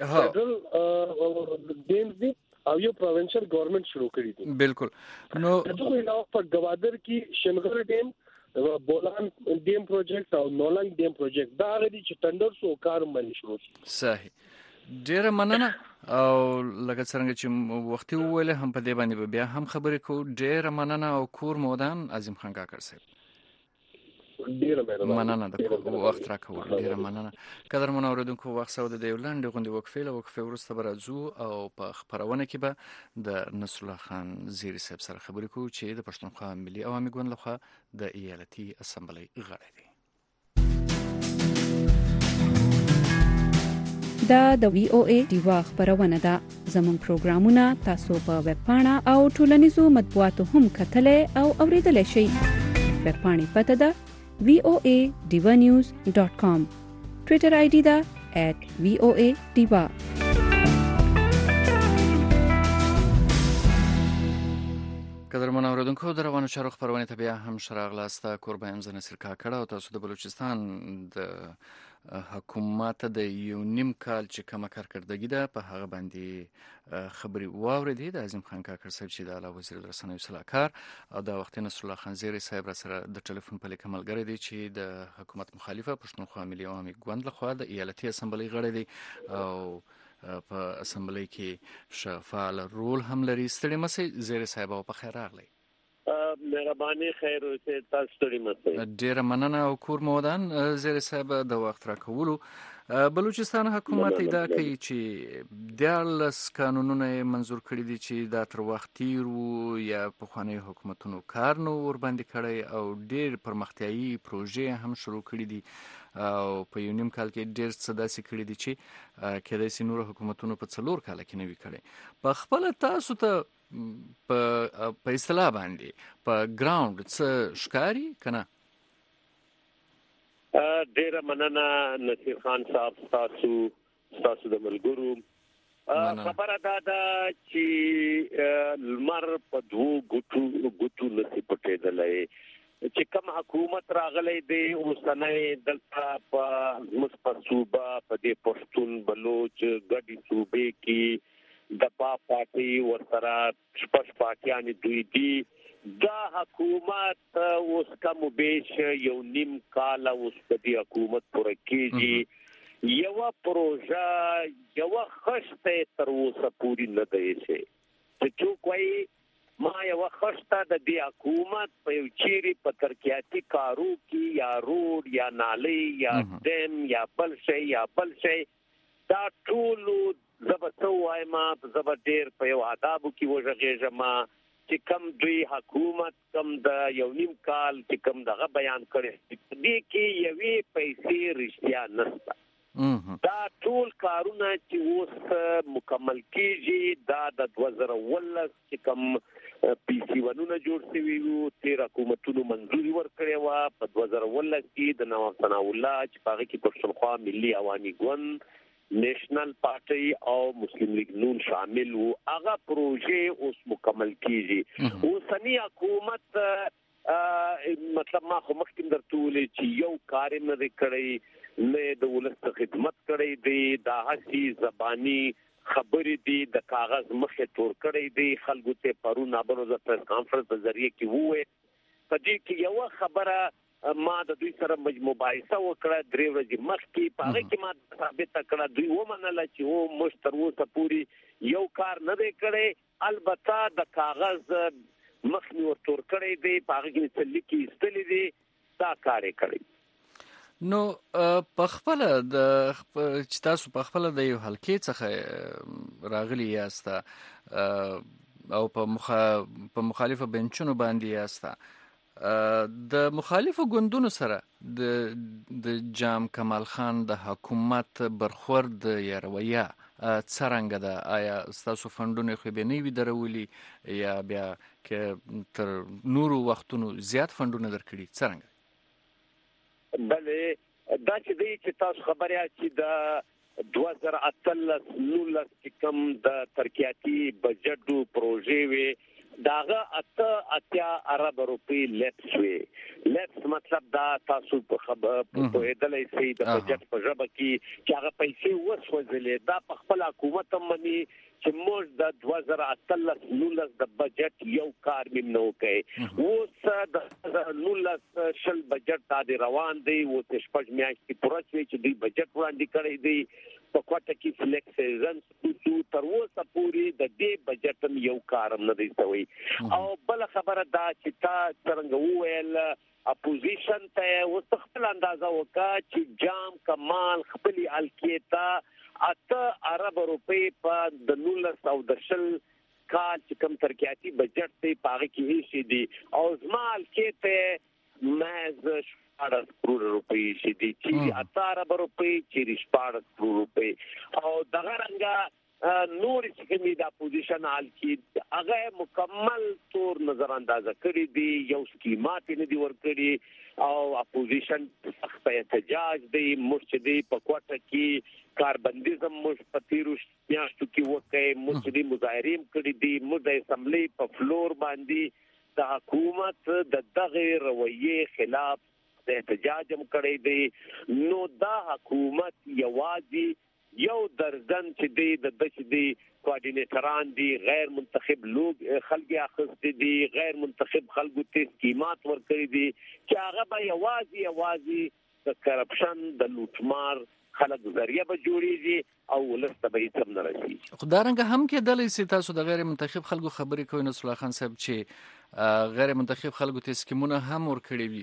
فدرال ډیمز دي او یو پروینشل گورنمنت شروع کړی دي بالکل نو دغه علاوه په گوادر کې شنغر ډیم بولان ډیم پروجیکټ او نولنګ ډیم پروجیکټ دا غوډي چې ټندر سو کار باندې شروع شي صحیح ډیره مننه او لکه څنګه چې وختي وویل هم په دې باندې بیا هم خبرې کو ډیره مننه او کور مودان عظیم خان کاکړ صاحب ډیره مننه د وخت راکول ډیره مننه قدر منوردونکو وخت سود د یولند غونډې وقفې له وقفې ورسته برازو او په خبرونه کې به د نصر الله خان زیری صاحب سره خبرې کوو چې د پښتونخوا ملي عوامي ګوند لخوا د ایالتي اسمبلی غړی دی دا د وی او ای دیوا خبرونه ده زموږ پروګرامونه تاسو په ویب پاڼه او ټولنیزو مطبوعاتو هم کتلې او اوریدلای شئ ویب پاڼې پته ده وی او ای diva news dot com ټوئیټر آی ډی ده at v o a diva قدرمن اوریدونکو د روانو چارو خبرونه ته بیا هم شراغلاست کوربه هم زنه سرکا کړه او تاسو د بلوچستان د حکومت د یو نیم کال چې کومه کارکړدګي ده په هغه باندې خبري واوریدي د عظیم خان کاکړ صاحب چې د اعلی وزیر رسنیو صلاحکار او د وخت نصر الله خان زیری صاحب سره د ټلیفون په لیک ملګری دي چې د حکومت مخالفه پښتونخوا ملي عوامي ګوند لخوا د ایالتي اسمبلی غړی دي او په اسمبلی کې شفاعل رول هم لري ستړي مسي زیری صاحب او په خیر راغلی مهرباني خیر اوسه تاسو ستړي مشه. ډیره مننه او کور مودان زیر صاحب د وخت راکولو. بلوچستان حکومت ادعا کوي چې دیارلس قانونونه منظور کړي دي چې دا تر وخت تیر وو یا پخواني حکومتونو کار نو ور باندې کړی او ډیر پرمختیایي پروژې هم شروع کړي دي او په یو نیم کال کې ډیر څه داسې کړي دي چې کېدای شي نور حکومتونو په څلور کال کې نه وي کړی. په خپل تاسو ته په په اصطلاح باندې په ګراوند څه ښکاري کنه؟ ډیره مننه نصیر خان صاحب، تاسو تاسو د ملګرو. خبره دا ده چې لمر په دوو ګوتو ګوتو نسی پټېدلی چې کوم حکومت راغلی دی اوسنی دلته په مثبت صوبه په دې پښتون بلوچ ګډي صوبې کې د با پارټي ورسره شپږ پارټیانې دوی دي. دا حکومت اوس کم بیش یو نیم کال اوس په دې حکومت پوره کېږي. یوه پروژه یوه خشته تر اوسه پوری نه دی شي چې څوک وایي ما یوه خشته د دې حکومت په یو چیرې په ترقیاتي کارو کې یا روډ یا نالۍ یا ډیم یا بل شی یا بل شی دا ټولو زه به څه ووایم زه به ډېر په یو آدابو کې وغږېږم چې کم دوی حکومت کم د یو نیم کال چې کم دغه بیان کړی دې کې یوې پیسې رښتیا نشته. دا ټول کارونه چې اوس مکمل کیږي دا د دوه زره اوولس چې کم پی سی ونونه جوړ شوي وو تیر حکومتونو منظوري ورکړې وه په دوه زره اوولس کې د نواب ثناء الله چې په هغه کې پښتونخوا ملي عوامي ګوند نیشنل پارټي او مسلم لیگ نون شامل وو. هغه پروژې اوس مکمل کیږي. اوسنی حکومت مطلب ما خو مخکې درته ویلې چې یو کار یې نه دی کړی، نه د ولس خدمت کړی دی، دا هسې زباني خبرې دي د کاغذ مخې تور کړی دی. خلکو ته پرون ابروزه پریس کانفرنس په ذریعه کې وویل په دې کې یوه خبره ما د دوی سره مباحثه وکړه درې ورځې مخکې په هغه کې ما ثابته کړه دوی ومنله چې و موږ تر اوسه پورې یو کار نه دی کړی، البته د کاغذ مخ مې ورتور کړی دی په هغه کې څه لیکي ایستلي دي دا کار یې کړی. نو په خپله د چې تاسو په خپله د یو حلقې څخه راغلي یاسته او په مخالفه بنچونو باندې یاسته د مخالفو ګوندونو سره د د جام کمال خان د حکومت برخورد یا رویه څرنګه ده؟ آیا ستاسو فنډونه خو به نه وي درولي یا بیا که تر نورو وختونو زیات فنډونه درکړي څرنګه؟ بلې دا چې دی چې تاسو خبر یاست چې د دوه زره اتلس نولس چې کوم د ترقیاتي بجټو پروژې وې داغه اته اتیا ارب روپی لیپس وی. لیپس مطلب دا تاسو په خبر په هدلې سي د بجټ په ژبه کې چې هغه پیسې وسوځلې دا په خپل حکومت مني چې موږ د دوه زره اتلس نولس د بجټ یو کار مم نه وکړي. اوس د نولس شل بجټ د روان دی او شپږ میاشتې پوره شوې چې دوی بجټ وړاندې کړی دی په کوټه کې فلیکس سیزن تر اوسه پورې د دې بجټ یو کار نه دی شوی. او بل خبره دا چې تا څنګه وویل اپوزیشن ته اوس خپل اندازه وکړه چې جام کمال خپل الکیتا اته ارب روپی په د نولس او د شل کال چې کوم ترقیاتي بجټ ته پاره کې شي دي او زما الکیته مز شپاړس کروڑ روپۍ شي دي چې اته ارب روپۍ چې شپاړس کروڑ روپۍ او دغه رنګه نور چې کومې د اپوزیشن حال کې هغه مکمل طور نظر اندازه کړی دی، یو سکیمات نه دی ورکړي او اپوزیشن سخت احتجاج دی. موږ دی په کوټه کې کاربندیزم موږ په تیرو میاشتو کې وکړي، موږ دی مظاهرې کړي دي، موږ د اسمبلی په فلور باندې د حکومت د دغه رویې خلاف احتجاج هم کړی دی. نو دا حکومت یوازې یو درځن چې دی د دش دی کوارډینیټران دي، غیر منتخب لوگ خلک اخستي دي، غیر منتخب خلکو ته سکیمات ورکړي دي چې هغه به یوازې یوازې د کرپشن د لوټمار خلک ذریعہ به جوړیږي او ولسته به هیڅ نه رسي. خو دا رنګه هم کېدلی سي تاسو د غیر منتخب خلکو خبرې کوئ نصر الله خان صاحب چې غیر منتخب خلکو ته سکیمونه هم ورکړي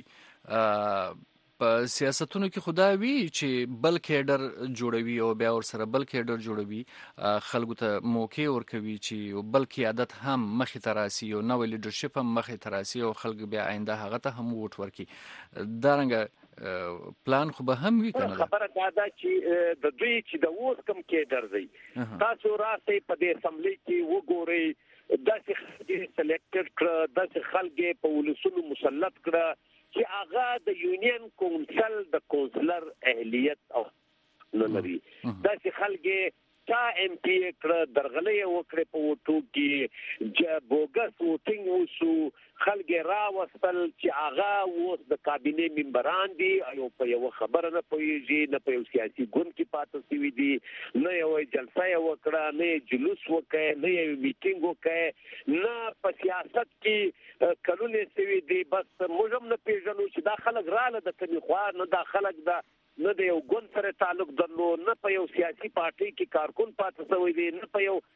وي. په سیاستونو کې خدا وی چې بل کېډر جوړوي او بیا ور سره بل کېډر جوړوي، خلکو ته موقع ورکوي چې بل قیادت هم مخې ته راسي او نوې لیډرشپ هم مخې ته راسي او خلک بیا آینده هغه ته هم ووټ ورکړي. دا رنګه پلان خو به هم وي کنه. خبره دا ده چې د دوی چې د اوس کم کېډر دی، تاسو راسي په دې اسمبلی کې وګورئ داسې خلک سلیکټډ کړه، داسې خلک په ولسونو مسلط کړه چې هغه د یونین کونسل د کونسلر اهلیت او نه لري. داسې خلک چا ایم پی کړه، درغلې وکړې په وټو کې، چې بوګس ووټینګ وشو، خلک راوستل چې هغه اوس د کابینې ممبران دي او په یو خبره نه پوهېږي، نه په یو سیاسي ګوند کې پاتې شوي دي، نه یو جلسه یې وکړه، نه جلوس وکړي، نه یو میټینګ وکړي، نه په سیاست کې کلونه شوي دي. بس موږ هم نه پېژنو چې دا خلک راله د کومې خوا، نه دا خلک د نه د یو ګوند سره تعلق درلود، نه په یو سیاسي پارټي کې کارکون پاتې شوی دی، نه په یو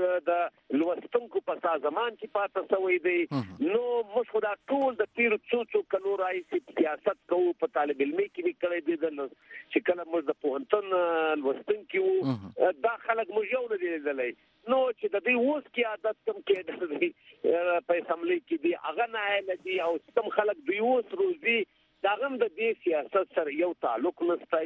د لوستونکو په سازمان کې پاتې شوی دی. نو موږ خو دا ټول د تیرو څو څو کلو راهیسې سیاست کوو، په طالب علمي کې مې کړی دی چې کله موږ د پوهنتون لوستونکي وو، دا خلک موږ یو نه دی لیدلی. نو چې د دوی اوس کې عادت کم کېدل دی په اسمبلی کې دی، هغه نااهله دي او کم خلک دوی اوس روزي، دا هم د دې سیاست سره یو تعلق نشته،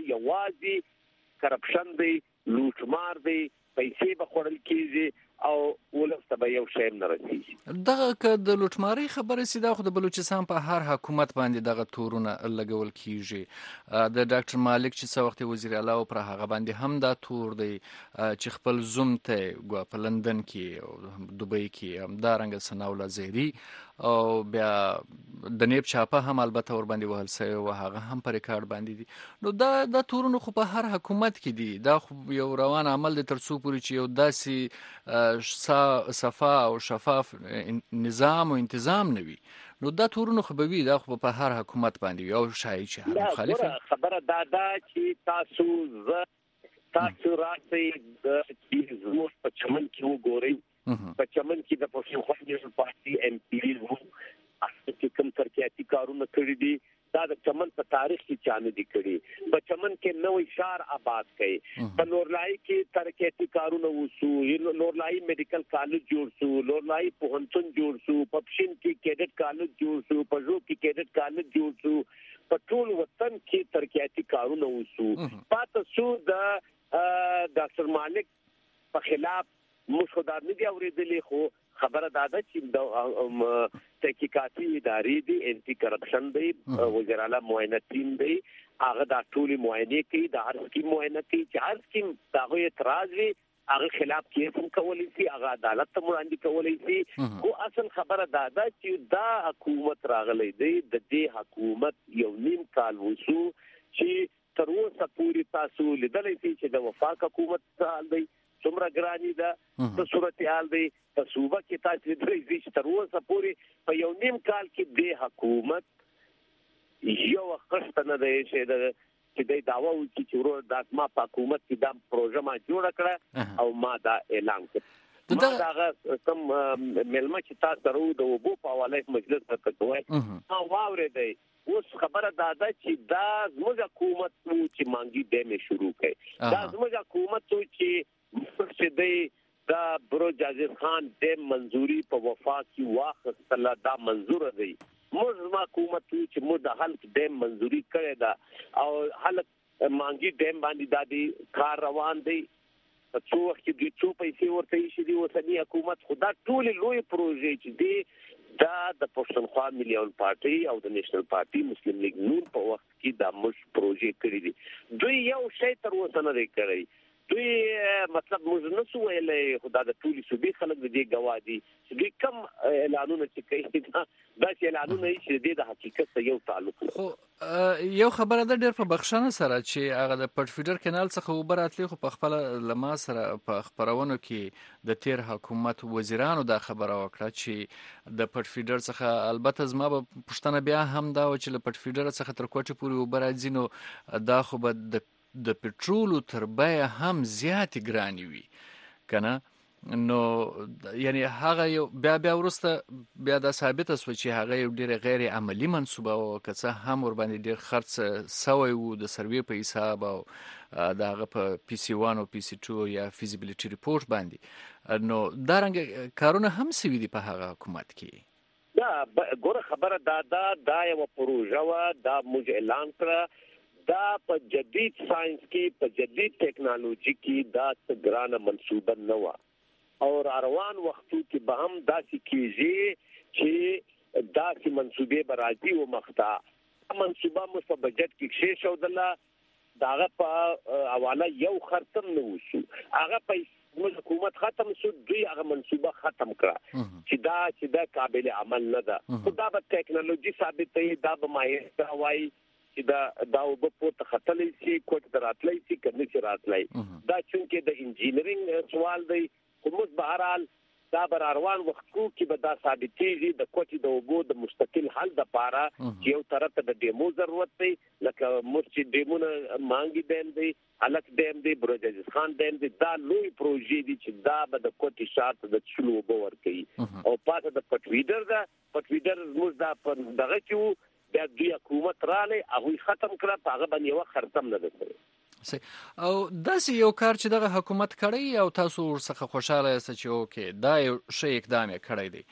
یوازې کرپشن دی، لوټمار دی، پیسې به خوړل کېږي او ولس ته به یو شی نه رسېږي. دغه که د لوټمارۍ خبرې سي، دا خو د بلوچستان په هر حکومت باندې دغه تورونه لګول کېږي. د ډاکټر مالک چې څه وخت وزیر اعلی و، پر هغه باندې هم دا تور دی چې خپل زوم ته ګوا په لندن کې او دوبۍ کې همدارنګه ثناءالله زهري او بیا د نیب چاپه هم البته ور باندې وهل سوی و، هغه هم په ریکارډ باندې دي. نو دا دا تورونه خو په هر حکومت کې دي، دا خو یو روان عمل دی تر څو پورې چې یو داسې صفا او شفاف نظام او انتظام نه وي. نو دا تورونه خو به وي، دا خو په هر حکومت باندې وي او شایي چې هر مخالف. خبره دا ده چې تاسو زه تاسو راسئ چې زموږ په چمن کې وګورئ، په چمن کې د پښتونخوا نیشنل پارټي ایم پی وو چې کوم ترقیاتي کارونه کړي دي، دا د چمن په تاریخ کې چا نه دي کړي. په چمن کې نوې ښار آباد کړي، په نورلای کې ترقیاتي کارونه وشو، نورلای میډیکل کالج جوړ شو، نورلای پوهنتون جوړ شو، په پښین کې کیډټ کالج جوړ شو، په ژوب کې کیډټ کالج جوړ شو، په ټول وطن کې ترقیاتي کارونه وشو. پاتې شو د ډاکټر مالک په خلاف موږ خو دا نه دي اورېدلي، خو خبره دا ده چې د تحقیقاتي ادارې دي، انټي کرپشن دی، وزیر اعلی معاینه ټیم دی، هغه دا ټولې معاینې کوي، د هر سکیم معاینه کوي، چې هر سکیم د هغوی اعتراض وي هغه خلاف کیس هم کولی شي، هغه عدالت ته وړاندې کولی شي. خو اصل خبره دا ده چې دا حکومت راغلی دی، د دې حکومت یو نیم کال وشو چې تر اوسه پورې تاسو لیدلی شئ چې د وفاق حکومت حال دی څومره ګراني ده، د صورتحال دی په صوبه کې تاسو لیدلی شئ چې تر اوسه پورې په یو نیم کال کې د حکومت یو خښته نه دی چې دی دعوه وکړي چې ورور دا ما په حکومت کې دا پروژه ما جوړه کړه او ما دا اعلان کړ. ما دا هغه کوم مېلمه چې تاسو سره د اوبو په حواله مجلس ته کوئ ما واورېدی. اوس خبره دا ده چې دا زموږ حکومت و چې مانګي ډیم شروع کړي، دا زموږ حکومت و چې چې دی دا بروج عزیز خان ډیم منظوري په وفا کې واخیستله، دا منظوره دی. موږ زما حکومت و چې موږ د حلق ډیم منظوري کړې ده او حلق مانګي ډیم باندې دا دی کار روان دی. په څو وخت کې دوی څو پیسې ورته ایښي دي اوسني حکومت، خو دا ټولې لویې پروژې چې دی دا د پښتونخوا ملي پارټي او د نیشنل پارټي مسلم لیگ نون په وخت کې دا موږ پروژې کړې دي. دوی یو شی تر اوسه نه دی کړی، دوی مطلب موږ نه سو ویلی، خو دا د ټولې صوبې خلک د دې ګواه دي چې دوی کم اعلانونه چې کوي داسې اعلانونه یې چې د دې د حقیقت سره یو تعلق لري. خو یو خبره ده ډېر په بخښنه سره چې هغه د پټ فیډر کانال څخه اوبه راتلې، خو په خپله له ما سره په خپرونو کې د تیر حکومت وزیرانو دا خبره وکړه چې د پټ فیډر څخه، البته زما به پوښتنه بیا هم دا و چې له پټ فیډر څخه تر کوټې پورې اوبه راځي، نو دا خو به د د پټرولو تر بیه هم زیاتې ګرانې وي که نه؟ نو یعنی هغه یو بیا بیا ورسته بیا دا ثابته شو چې هغه یو ډېر غیر عملی منسوبه او که څه هم ور باندې ډېر خرڅ سوی وو د سروې په حساب او دا هغه په پی سی وان او پی سی ټو یا فیزیبিলিټی ریپورت باندې. نو دا رنګ کارونه هم سوي دي په هغه حکومت کې. دا ګوره خبره دا دا دا یو پروژه وا دا موږ اعلان کړ دا په جدید ساينس کې په جدید ټیکنالوژي کې دا څنګه منسوبه نه و او روان وختو کې به هم داسې کیږي چې داسې منسوبې برازي او مختا منسوبه مو په بجټ کې شې شو دله داغه په حواله یو خرڅم نه وشو هغه په حکومت ختم شو دوی هغه منسوبه ختم کړه چې دا چې دا قابل عمل نه ده خدا به ټیکنالوژي ثابتې دا به ماهر وایي چې دا دا وب په خطلې شي کوټ دراتلې شي کنه چې راتلې دا چې د انجینرینګ سوال دی کوم بهرحال دا بر روان وخت کو کې به دا ثابتېږي د کوټي د وبو د مستقل حل د پاره چې یو طرف ته د ډیمو ضرورت دی لکه مرچ ډیمونه مانګي دیم دی الک دیم دی برجاج خان دیم دی دا لوی پروژې دي چې دا به د کوټي شات د چلو وبو ور کوي او پاتې د پټویډر دا پټویډر موږ دا په دغه کې د دوی حکومت رااله هغه ختم کړه هغه باندې یو خرڅم نه ده او داسې یو کار چې دغه حکومت کړی او تاسو ورڅخه خوشاله یاست چې اوکې دا یو شی اقدام یې کړی دی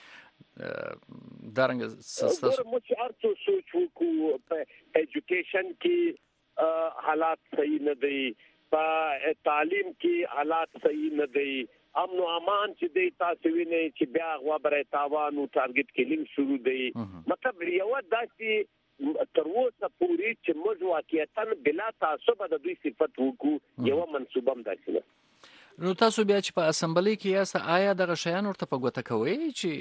دا رنګ ستاسو مو چې ارڅو سوچ وکړو په ایجوکیشن کې حالات صحیح نه دي په تعلیم کې حالات صحیح نه دي امن او امان چې د تاسو ویني چې بیا غوا برای تاوان او ټارګټ کیلینګ شروع دي مطلب یو داسې تر اوسه پوری چې موږ واقعیتاً بلا تعصب د دوی صفت وکړو یو منسوبه مداسنه. نو تاسو بیا چې په اسمبلی کې یاست آیا دغه شیان ورته په ګوته کوي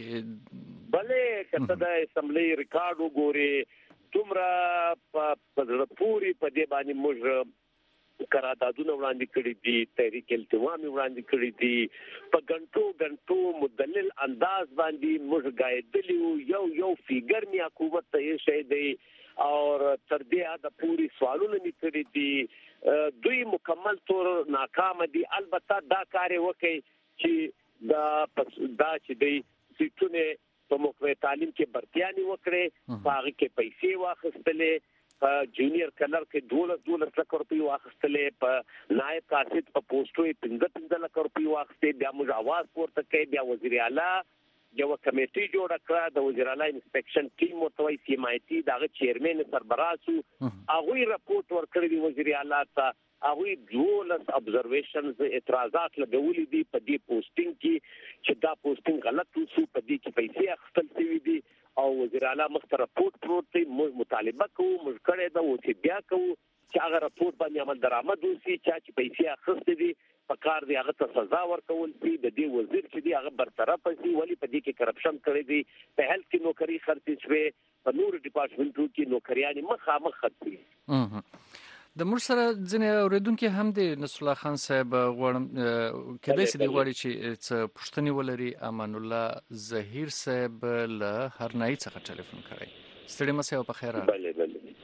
چې بلې کته د اسمبلی ریکارډ وګوري دومره په پوری په دې باندې موږ قراردادونه وړاندې کړی دي تحریک التوام وړاندې کړی دي په غنټو غنټو مدلل انداز باندې موږ غایدلی یو یو فیګر می حکومت ته یې شي دی او تر دې دا پوری سوالونه می کړی دي دوی مکمل طور ناکام دي البته دا کار وکي چې دا دا چې دی سټونه په موقع تعلیم کې برتياني وکړي هغه کې پیسې واخستلې جونیئر کلر کې دولس دولس لک روپۍ واخستلې په نائب قاصد په پوسټو پنځه پنځه لک روپۍ واخستې بیا موږ आवाज پورته کړي بیا وزیر اعلی یو کمیټي جوړ کړه د وزیر اعلی انسپیکشن ټیم متوي سی ام آی ټي دغه چیرمن سربراسو هغه رپورت ورکړی دی وزیر اعلی ته هغه دولس ابزرویشنز اعتراضات لګولې دي په دې پوسټینګ کې چې دا پوسټینګ غلط وشو په دې کې پیسې اخیستل شوې دي او وزیر اعلی مخ رپورت پروت دی موږ مطالبه کوو موږ کړی دا او چې بیا کوو چې هغه رپورت باندې عمل درآمد وشي چې پیسې اخیستې دي په کار دی هغه ته سزا ورکول شي د دې وزیر چې دی هغه برطرف شي ولی په دې کې کرپشن کړی دی په هیلث کې نوکری خرڅ شوی په نور ډپارټمنټو کې نوکریان مخامخ خرڅ د موږ سره ځنې اوریدونکو هم د نصر الله خان صاحب غواړم کله چې دی غواړي چې څه پوښتنې ولري امان الله ظهیر صاحب له هرنای څخه ټلیفون کوي ستړي مسه په خیر بله بله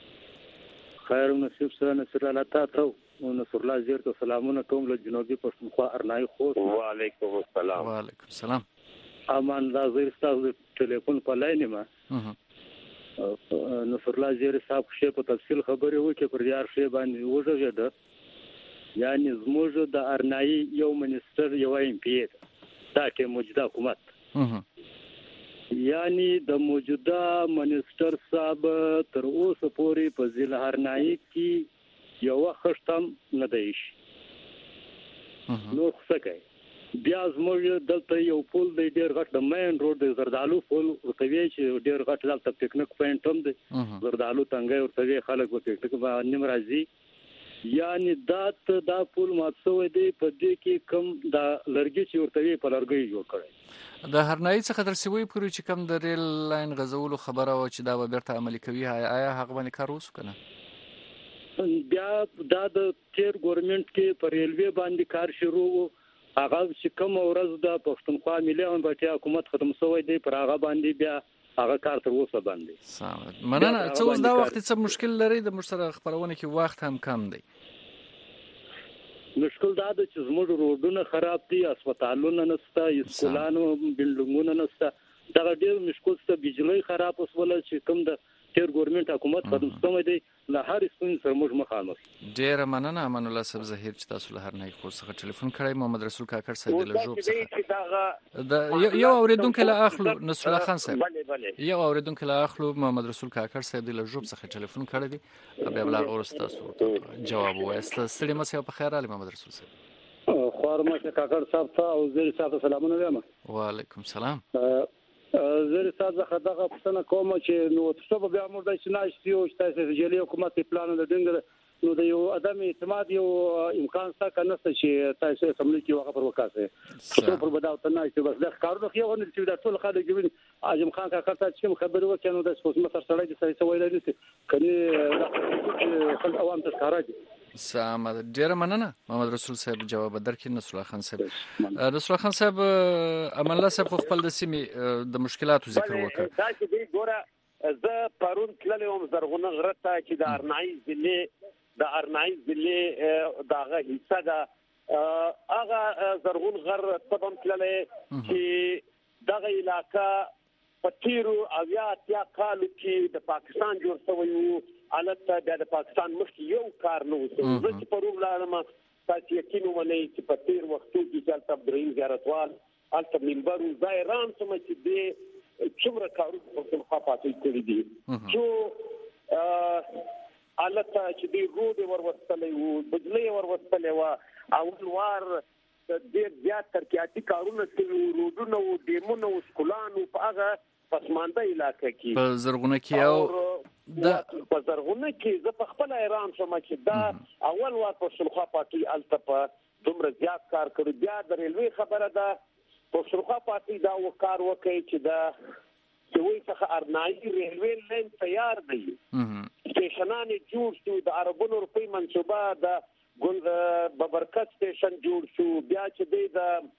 خیر نصیب سره نصر الله تاسو او نصر الله ظهیر ته سلامونه کوم له جنوبي پښتونخوا هرنای خو وعلیکم السلام وعلیکم السلام امان الله ظهیر تاسو ټلیفون په لاین ما نصر الله ظهیر صاحب شه په تفصیل خبرې وکړي پر یار شه باندې وژغه ده یعنی زموږ د ارنای یو منستر یو ایم پی دا چې موجوده حکومت یعنی د موجوده منستر صاحب تر اوسه پورې په ضلع ارنای کې یو خښتم نه دی نو څه کوي بیا زموږ دلته یو پول دی ډیر غټ د مین روډ د زردالو پول ورته وی چې ډیر غټ دلته پکنیک پوینټ هم دی زردالو څنګه ورته وی خلک په پکنیک باندې مرাজি یعنی دات دا پول ماتسوي دی په دې کې کم دا لرګي چې ورته وی په لرګي جوړ کړي د هرنای څخه تر سوي پورې چې کم د ریل لاین غزولو خبره او چې دا به بیرته عملي کوي آیا هغه باندې کار وسو کنه بیا دا د تیر ګورنمنت کې پر ریلوی باندې کار شروع هغه چې کوم ورځ د پښتونخوا ملي امنیتي حکومت ختم شوی دی پر هغه باندې بیا هغه کار تر اوسه باندې سم مننه څه اوس دا وخت څه مشکل لري د مشترک خبرونه کې وخت هم کم دی مشکل دا ده چې زموږ روډونه خراب دي، هسپتالونه نشته، اسکولانو بلډینګونه نشته، دا ډېر مشکل څه بجلی خراب وسوله چې کوم د تیر ګورنمنت حکومت قدم سمې دی له هر ستونزې سره موږ مخامخ. ډېره مننه امان الله صاحب ظهیر چې تاسو له هر نه خو څخه ټلیفون کړی. محمد رسول کاکړ صاحب د لجوب څخه د یو اوریدونکو له اخلو نصر الله خان صاحب بله بله یو اوریدونکو له اخلو محمد رسول کاکړ صاحب د لجوب څخه ټلیفون کړی دی بیا بل غوړ تاسو جواب وایست. ستړي مسه په خیر علي محمد رسول صاحب. خورمه کاکړ صاحب ته او زیر صاحب سلامونه وایم. وعلیکم سلام. زیر صاحب زه دغه پښتنه کوم چې نو تاسو به بیا موږ د شناشتي او تاسو جلی حکومت پلان د ډنګ نو د یو ادم اعتماد یو امکان څه کنه چې تاسو سملی کې وغه پر وکاسه تاسو پر بداو تنه چې بس د کارونه خو نه چې د ټول خلک جوړ اعظم خان کا کړه چې خبر وکړو د سپوږ مصر سره د سړی سوي لري کني خلک عوام ته ښکارا سلام ډیر مننه محمد رسول صاحب جواب درکې. نصر الله خان صاحب نصر الله خان صاحب امان الله صاحب خپل د سیمې د مشکلاتو ذکر وکړ. دا چې دی ګوره زه پرون تللی وم زرغونه غره ته چې د ارنایي ضلع د ارنایي ضلع دغه حصه ده هغه زرغون غر ته هم تللی چې دغه علاقه په تیرو اویا اتیا کالو کې د پاکستان جوړ شوی و البته بیا د پاکستان مخکې یو کار نه وشو. زه چې په روم لاړم تاسو یقین ومنئ چې په تیر وختو کې چې هلته عبدالرحیم زیارتوال هلته منبر و زه حیران شوم چې دې څومره کارونه پښتونخوا پاتې کړي دي چې هلته چې دې روډ یې وروستلی و بجلۍ یې وروستلی وه اول وار ډېر زیات ترقیاتي کارونه شوي وو روډونه وو ډیمونه وو سکولان وو په هغه پسمانده علاقه کې په زرغونه کې او دا په زرغونه کې زه په خپل حیران شوم چې دا اول وار پښتونخوا پارټي الته په دومره زیات کار کړی. بیا د ریلوې خبره ده پښتونخوا پارټي دا وکړ وکړي چې دا چې وایي څخه ارنایي ریلوې لین تیار دی سټیشنان جوړ شو د عربونو روپۍ منصوبه د ګل ببرکت سټیشن جوړ شو بیا چې دی د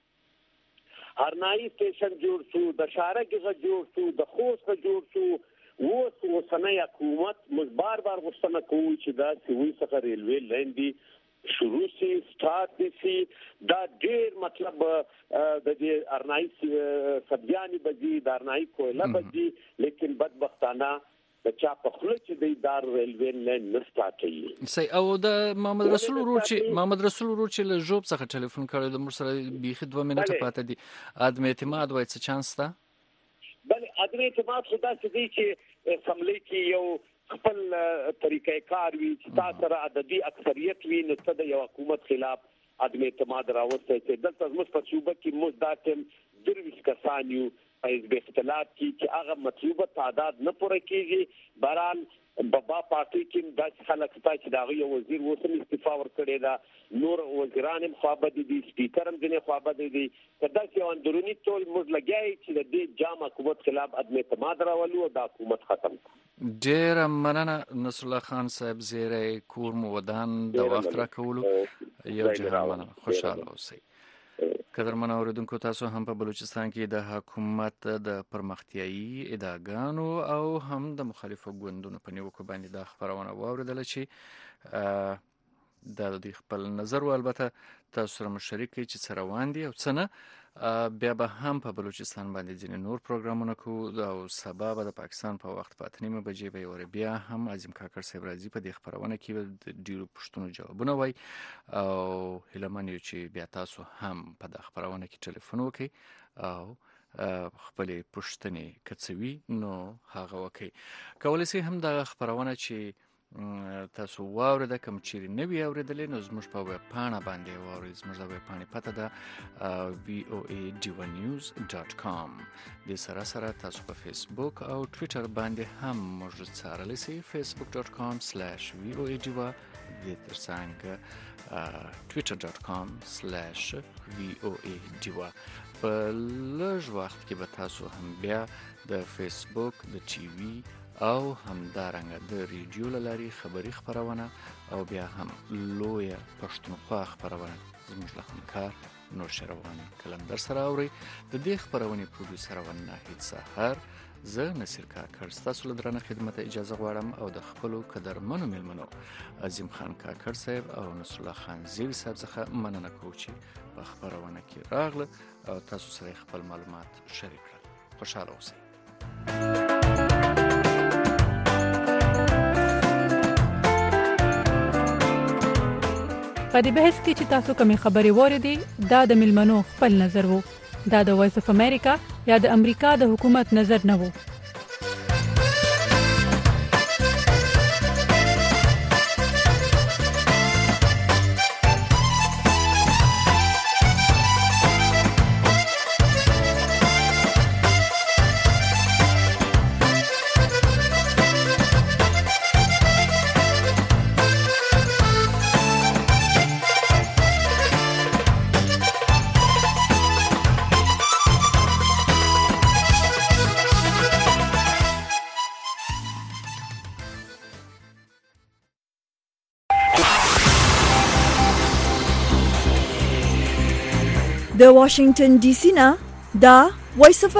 ارنایي سټیشن جوړ شو د شارګه جوړ شو د خوست جوړ شو اوس اوسنۍ حکومت موږ بار بار غوښتنه کوو چې دا سوي څخه ریلوې لین دی شروع سي سٹارټ سي دا ډېر مطلب د دې ارنایي سبزیاني بجي د ارنایي کویلا بجي لیکن بدبختانه د چا په خله چې د دار ریلوې لین نه سٹارټي سي او د محمد رسول روچي محمد رسول روچي له جوب څخه ټلیفون کړی د مرسره بيخي دوه منټه پاتې دي ادم اعتماد وای څه چانس تا بل ادم اعتماد خدا چې دی چې سملي کې یو خپل طریقې کار وی چې تاسو سره عددي اکثریت وی نو څه د یو حکومت خلاف ادم اعتماد راوځي چې دلته زموږ په صوبه کې مزداتم درویش کسانیو ایز به اختلاف کی چې هغه مطلوبه تعداد نه پوره کیږي بهرحال بابا پارټي کې د خلک ته چې دا یو وزیر وسم استعفا ورکړي دا نور وزیران هم خوابد دي سپیکر هم ځنه خوابد دي کدا چې اندرونی ټول موږ لګیای چې د دې جام حکومت خلاف عدم اعتماد راولو دا حکومت ختم ډیر مننه نصر الله خان صاحب زیره کور مو ودان د وخت را کولو یو جهان خوشاله اوسئ. قدرمن اوریدونکو تاسو هم په بلوچستان کې د حکومت د پرمختیایي ادارګانو او هم د مخالفو ګوندونو په نیوکو باندې د خبرونه واوریدل چې د دې خپل نظر او البته تاسو سره مشارکت چې څه روان دي او څه نه بیا به هم په بلوچستان باندې ځینې نور پروګرامونه کوو او سبا به د پاکستان په وخت په اته نیمه بجې به ور بیا هم عظیم کاکړ صاحب راځي په دې خبرونه کې د ډیرو پښتنو جوابونه وای او هلمن یو چې بیا تاسو هم په د خبرونه کې ټلیفون وکړئ او خپل پښتنې کڅوي نو هغه وکړي. کولای شي هم د خبرونه چې تاسو واورئ کوم چیرې نوی اوریدلې نو زموږ په ویب پاڼه باندې واورئ. زموږ د ویب پاڼې پته ده وی او ای ډیوا نیوز ډاټ کام. د سره سره تاسو په فیسبوک او ټوئیټر باندې هم موږ څارلی شئ فیسبوک ډاټ کام سلیش وی او ای ډیوا د ترڅنګ ټوئیټر ډاټ کام سلیش وی او ای ډیوا. په لږ وخت کې به تاسو هم بیا د فیسبوک د ټي وي او همدارنګه د ریډیو له لارې خبري خبرونه او بیا هم لویه پښتونخوا خبرونه زموږ له همکار نور شروان کلندر سره اوري د دې خبرونې پروډوسر او ناهید سحر زه نصر کاکړ ستاسو له درنه خدمت اجازه غواړم او د خپلو قدرمنو مېلمنو عظیم خان کاکړ صاحب او نصر الله خان زیوی صاحب څخه مننه کوو چې په خبرونه کې راغله او تاسو سره خپل معلومات شریک کړل. خوشاله اوسئ. په دې بحث کې چې تاسو کومې خبرې واورېدې دا د مېلمنو خپل نظر وو. دا د وایس اف امریکا یا د امریکا د حکومت نظر نه وو. د واشنگټن ډي سي نه دا وایس اف